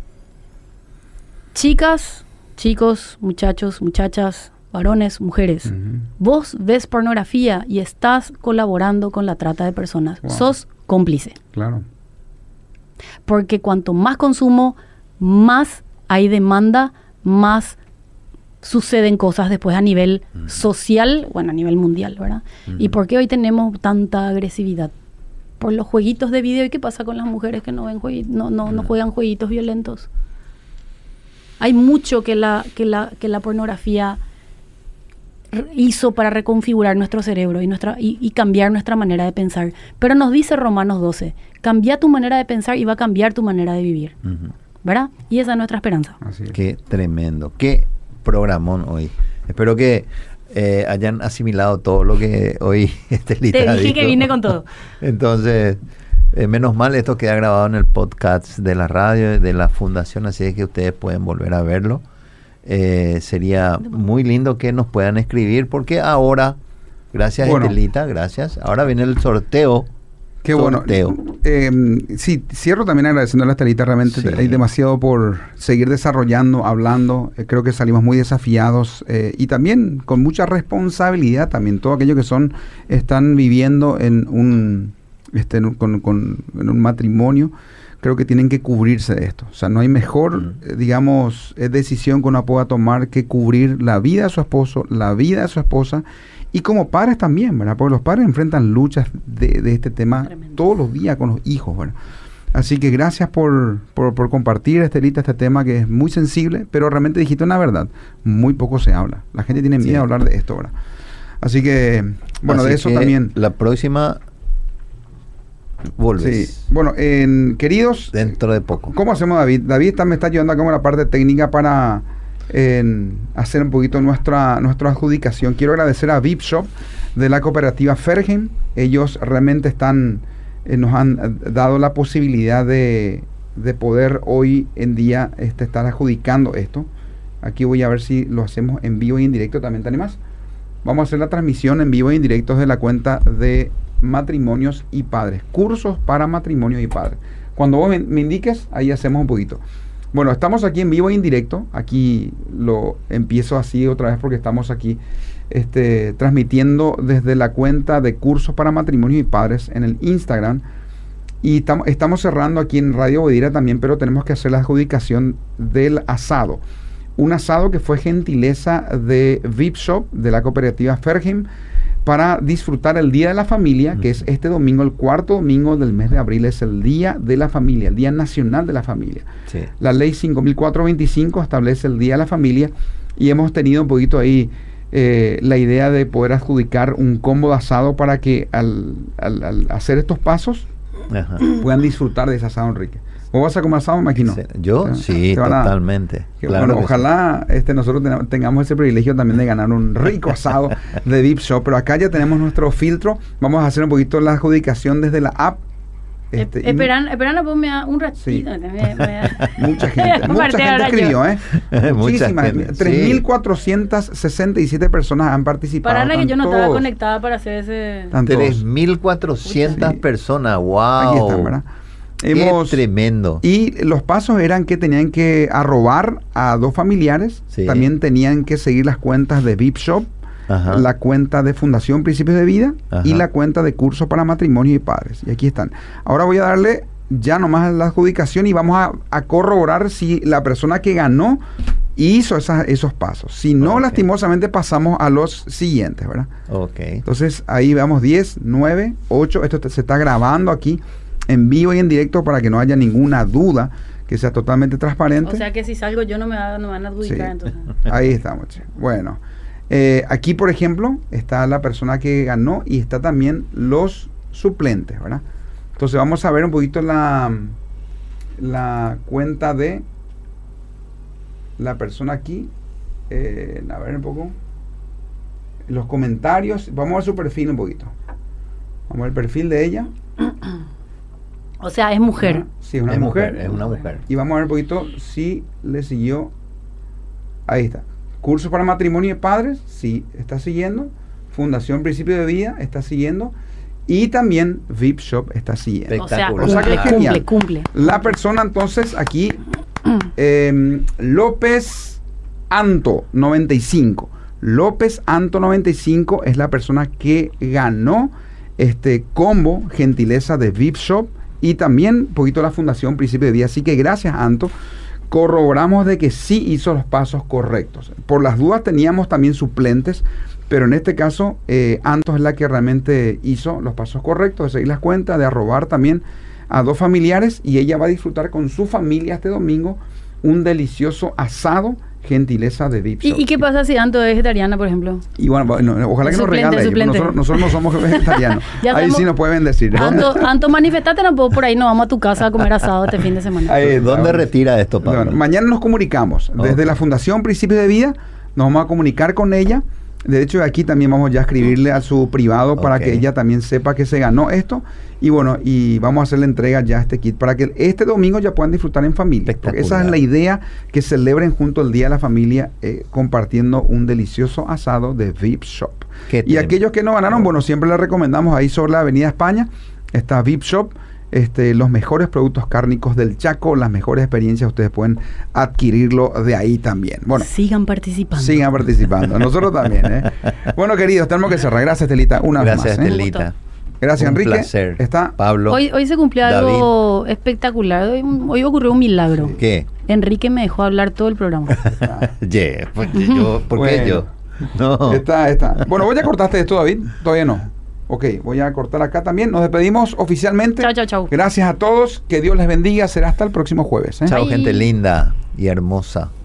chicas, chicos, muchachos, muchachas, varones, mujeres, uh-huh. vos ves pornografía y estás colaborando con la trata de personas. Wow. Sos cómplice. Claro. Porque cuanto más consumo, más hay demanda, más suceden cosas después a nivel uh-huh. social, bueno, a nivel mundial, ¿verdad? Uh-huh. ¿Y por qué hoy tenemos tanta agresividad? Por los jueguitos de video. ¿Y qué pasa con las mujeres que no ven juegui- no, no, uh-huh. no juegan jueguitos violentos? Hay mucho que la, que la, que la pornografía hizo para reconfigurar nuestro cerebro y, nuestra, y, y cambiar nuestra manera de pensar. Pero nos dice Romanos doce, cambia tu manera de pensar y va a cambiar tu manera de vivir. Uh-huh. ¿verdad? Y esa es nuestra esperanza. Así es. Qué tremendo, qué programón hoy. Espero que eh, hayan asimilado todo lo que hoy Estelita Te dije dijo. que vine con todo. Entonces, eh, menos mal esto queda grabado en el podcast de la radio, de la fundación, así es que ustedes pueden volver a verlo. Eh, sería muy lindo que nos puedan escribir, porque ahora, gracias Bueno. Estelita, gracias, ahora viene el sorteo. Qué Sorteo. bueno. Eh, sí, cierro también agradeciendo a la Estelita. Realmente Sí. hay demasiado por seguir desarrollando, hablando. Eh, creo que salimos muy desafiados eh, y también con mucha responsabilidad también. Todo aquello que son, están viviendo en un, este, en un- con, con- en un matrimonio, creo que tienen que cubrirse de esto. O sea, no hay mejor, Mm. eh, digamos, eh, decisión que uno pueda tomar que cubrir la vida de su esposo, la vida de su esposa. Y como padres también, ¿verdad? Porque los padres enfrentan luchas de, de este tema Tremendo. todos los días con los hijos, ¿verdad? Así que gracias por, por, por compartir, Estelita, este tema que es muy sensible, pero realmente dijiste una verdad. Muy poco se habla. La gente tiene miedo Sí. a hablar de esto, ¿verdad? Así que, bueno, Así de eso que también. La próxima volves Sí. Bueno, en, queridos, dentro de poco. ¿cómo hacemos, David? David está, me está ayudando acá con la parte técnica para en, hacer un poquito nuestra, nuestra adjudicación. Quiero agradecer a V I P Shop de la cooperativa Fergen. Ellos realmente están, eh, nos han eh, dado la posibilidad de, de poder hoy en día este, estar adjudicando esto. Aquí voy a ver si lo hacemos en vivo y en directo. ¿También te animas? Vamos a hacer la transmisión en vivo y en directo de la cuenta de matrimonios y padres. Cursos para matrimonios y padres. Cuando vos me, me indiques, ahí hacemos un poquito. Bueno, estamos aquí en vivo y en directo. Aquí lo empiezo así otra vez porque estamos aquí este, transmitiendo desde la cuenta de Cursos para Matrimonios y Padres en el Instagram. Y estamos, estamos cerrando aquí en Radio Bodira también, pero tenemos que hacer la adjudicación del asado. Un asado que fue gentileza de V I P Shop, de la cooperativa Fergen, para disfrutar el Día de la Familia, que es este domingo, el cuarto domingo del mes de abril, es el Día de la Familia, el Día Nacional de la Familia. Sí. La ley cinco mil cuatrocientos veinticinco establece el Día de la Familia y hemos tenido un poquito ahí eh, la idea de poder adjudicar un combo de asado para que al, al- al hacer estos pasos Ajá. puedan disfrutar de ese asado, Enrique. ¿Vos vas a comer asado, me imagino? Sí, Yo Te- sí, te van a- totalmente. Que, Claro bueno, que ojalá este, nosotros ten- tengamos ese privilegio también de ganar un rico asado de V I P Shop, pero acá ya tenemos nuestro filtro. Vamos a hacer un poquito la adjudicación desde la app. Este, y Esperan, esperan, pues me da un ratito. Sí. Me- me- me- mucha gente, mucha Aparte, gente ahora yo. escribió, ¿eh? Mucha Muchísimas. gente, tres mil cuatrocientas sesenta y siete personas han participado. Para que yo no Están estaba todos- conectada para hacer ese. están todos. tres mil cuatrocientas Sí. personas, wow. Aquí están, ¿verdad? Qué Hemos, tremendo. y los pasos eran que tenían que arrobar a dos familiares, Sí. también tenían que seguir las cuentas de V I P Shop, Ajá. la cuenta de Fundación Principios de Vida Ajá. y la cuenta de Curso para Matrimonio y Padres. Y aquí están. Ahora voy a darle ya nomás la adjudicación y vamos a, a corroborar si la persona que ganó hizo esas- esos pasos. Si no, Ok. lastimosamente pasamos a los siguientes, ¿verdad? Ok. Entonces ahí vamos diez, nueve, ocho. Esto te- se está grabando aquí en vivo y en directo para que no haya ninguna duda, que sea totalmente transparente. O sea que si salgo yo no me, va- no me van a adjudicar Sí. entonces. Ahí estamos. che. Bueno, eh, aquí por ejemplo está la persona que ganó y está también los suplentes, ¿verdad? Entonces vamos a ver un poquito la, la cuenta de la persona aquí. Eh, a ver un poco. Los comentarios. Vamos a ver su perfil un poquito. Vamos a ver el perfil de ella. O sea, es mujer. Ajá. Sí, es una Es mujer. mujer, es una mujer. Y vamos a ver un poquito si le siguió. Ahí está. Curso para matrimonio y padres, sí, está siguiendo. Fundación Principio de Vida está siguiendo. Y también V I P Shop está siguiendo. O sea, Espectacular. O sea que cumple, es genial. cumple, cumple. La persona entonces aquí, eh, López Anto noventa y cinco. López Anto noventa y cinco es la persona que ganó este combo gentileza de V I P Shop y también un poquito la Fundación Principio de Vida. Así que gracias, Anto. Corroboramos de que sí hizo los pasos correctos. Por las dudas teníamos también suplentes, pero en este caso eh, Anto es la que realmente hizo los pasos correctos, de seguir las cuentas, de arrobar también a dos familiares y ella va a disfrutar con su familia este domingo un delicioso asado gentileza de V I P Shop. ¿Y, ¿Y qué pasa si Anto es vegetariana, por ejemplo? Y bueno, bueno, ojalá que nos Suplente, regale. suplente. Nosotros, nosotros no somos vegetarianos. Ya Ahí estamos- sí nos puede bendecir. Anto, Anto, manifestate, no puedo por ahí, no vamos a tu casa a comer asado este fin de semana. Ahí está. ¿Dónde retira esto, Pablo? Bueno, mañana nos comunicamos. Desde Ok. la Fundación Principios de Vida nos vamos a comunicar con ella. De hecho, aquí también vamos ya a escribirle a su privado para Ok. que ella también sepa que se ganó esto. Y bueno, y vamos a hacer la entrega ya a este kit para que este domingo ya puedan disfrutar en familia. Porque esa es Espectacular. la idea, que celebren junto el Día de la Familia eh, compartiendo un delicioso asado de V I P Shop. Qué Y tremendo. aquellos que no ganaron, bueno, siempre les recomendamos ahí sobre la Avenida España, está V I P Shop. Este, los mejores productos cárnicos del Chaco, las mejores experiencias, ustedes pueden adquirirlo de ahí también. Bueno, Sigan participando. sigan participando. Nosotros también, ¿eh? Bueno, queridos, tenemos que cerrar. Gracias, Telita, una Gracias, vez más. ¿eh? Estelita. Gracias, Un Enrique. placer. Está Pablo. Hoy, hoy se cumplió algo espectacular. Hoy, hoy ocurrió un milagro. ¿Qué? Enrique me dejó hablar todo el programa. Yeah, porque yo, ¿por qué Bueno. yo? No. Está, está. Bueno, ¿vos ya cortaste esto, David? Todavía no. Ok, voy a cortar acá también. Nos despedimos oficialmente. Chao, chao, chao. Gracias a todos. Que Dios les bendiga. Será hasta el próximo jueves. ¿eh? Chao, Bye. gente linda y hermosa.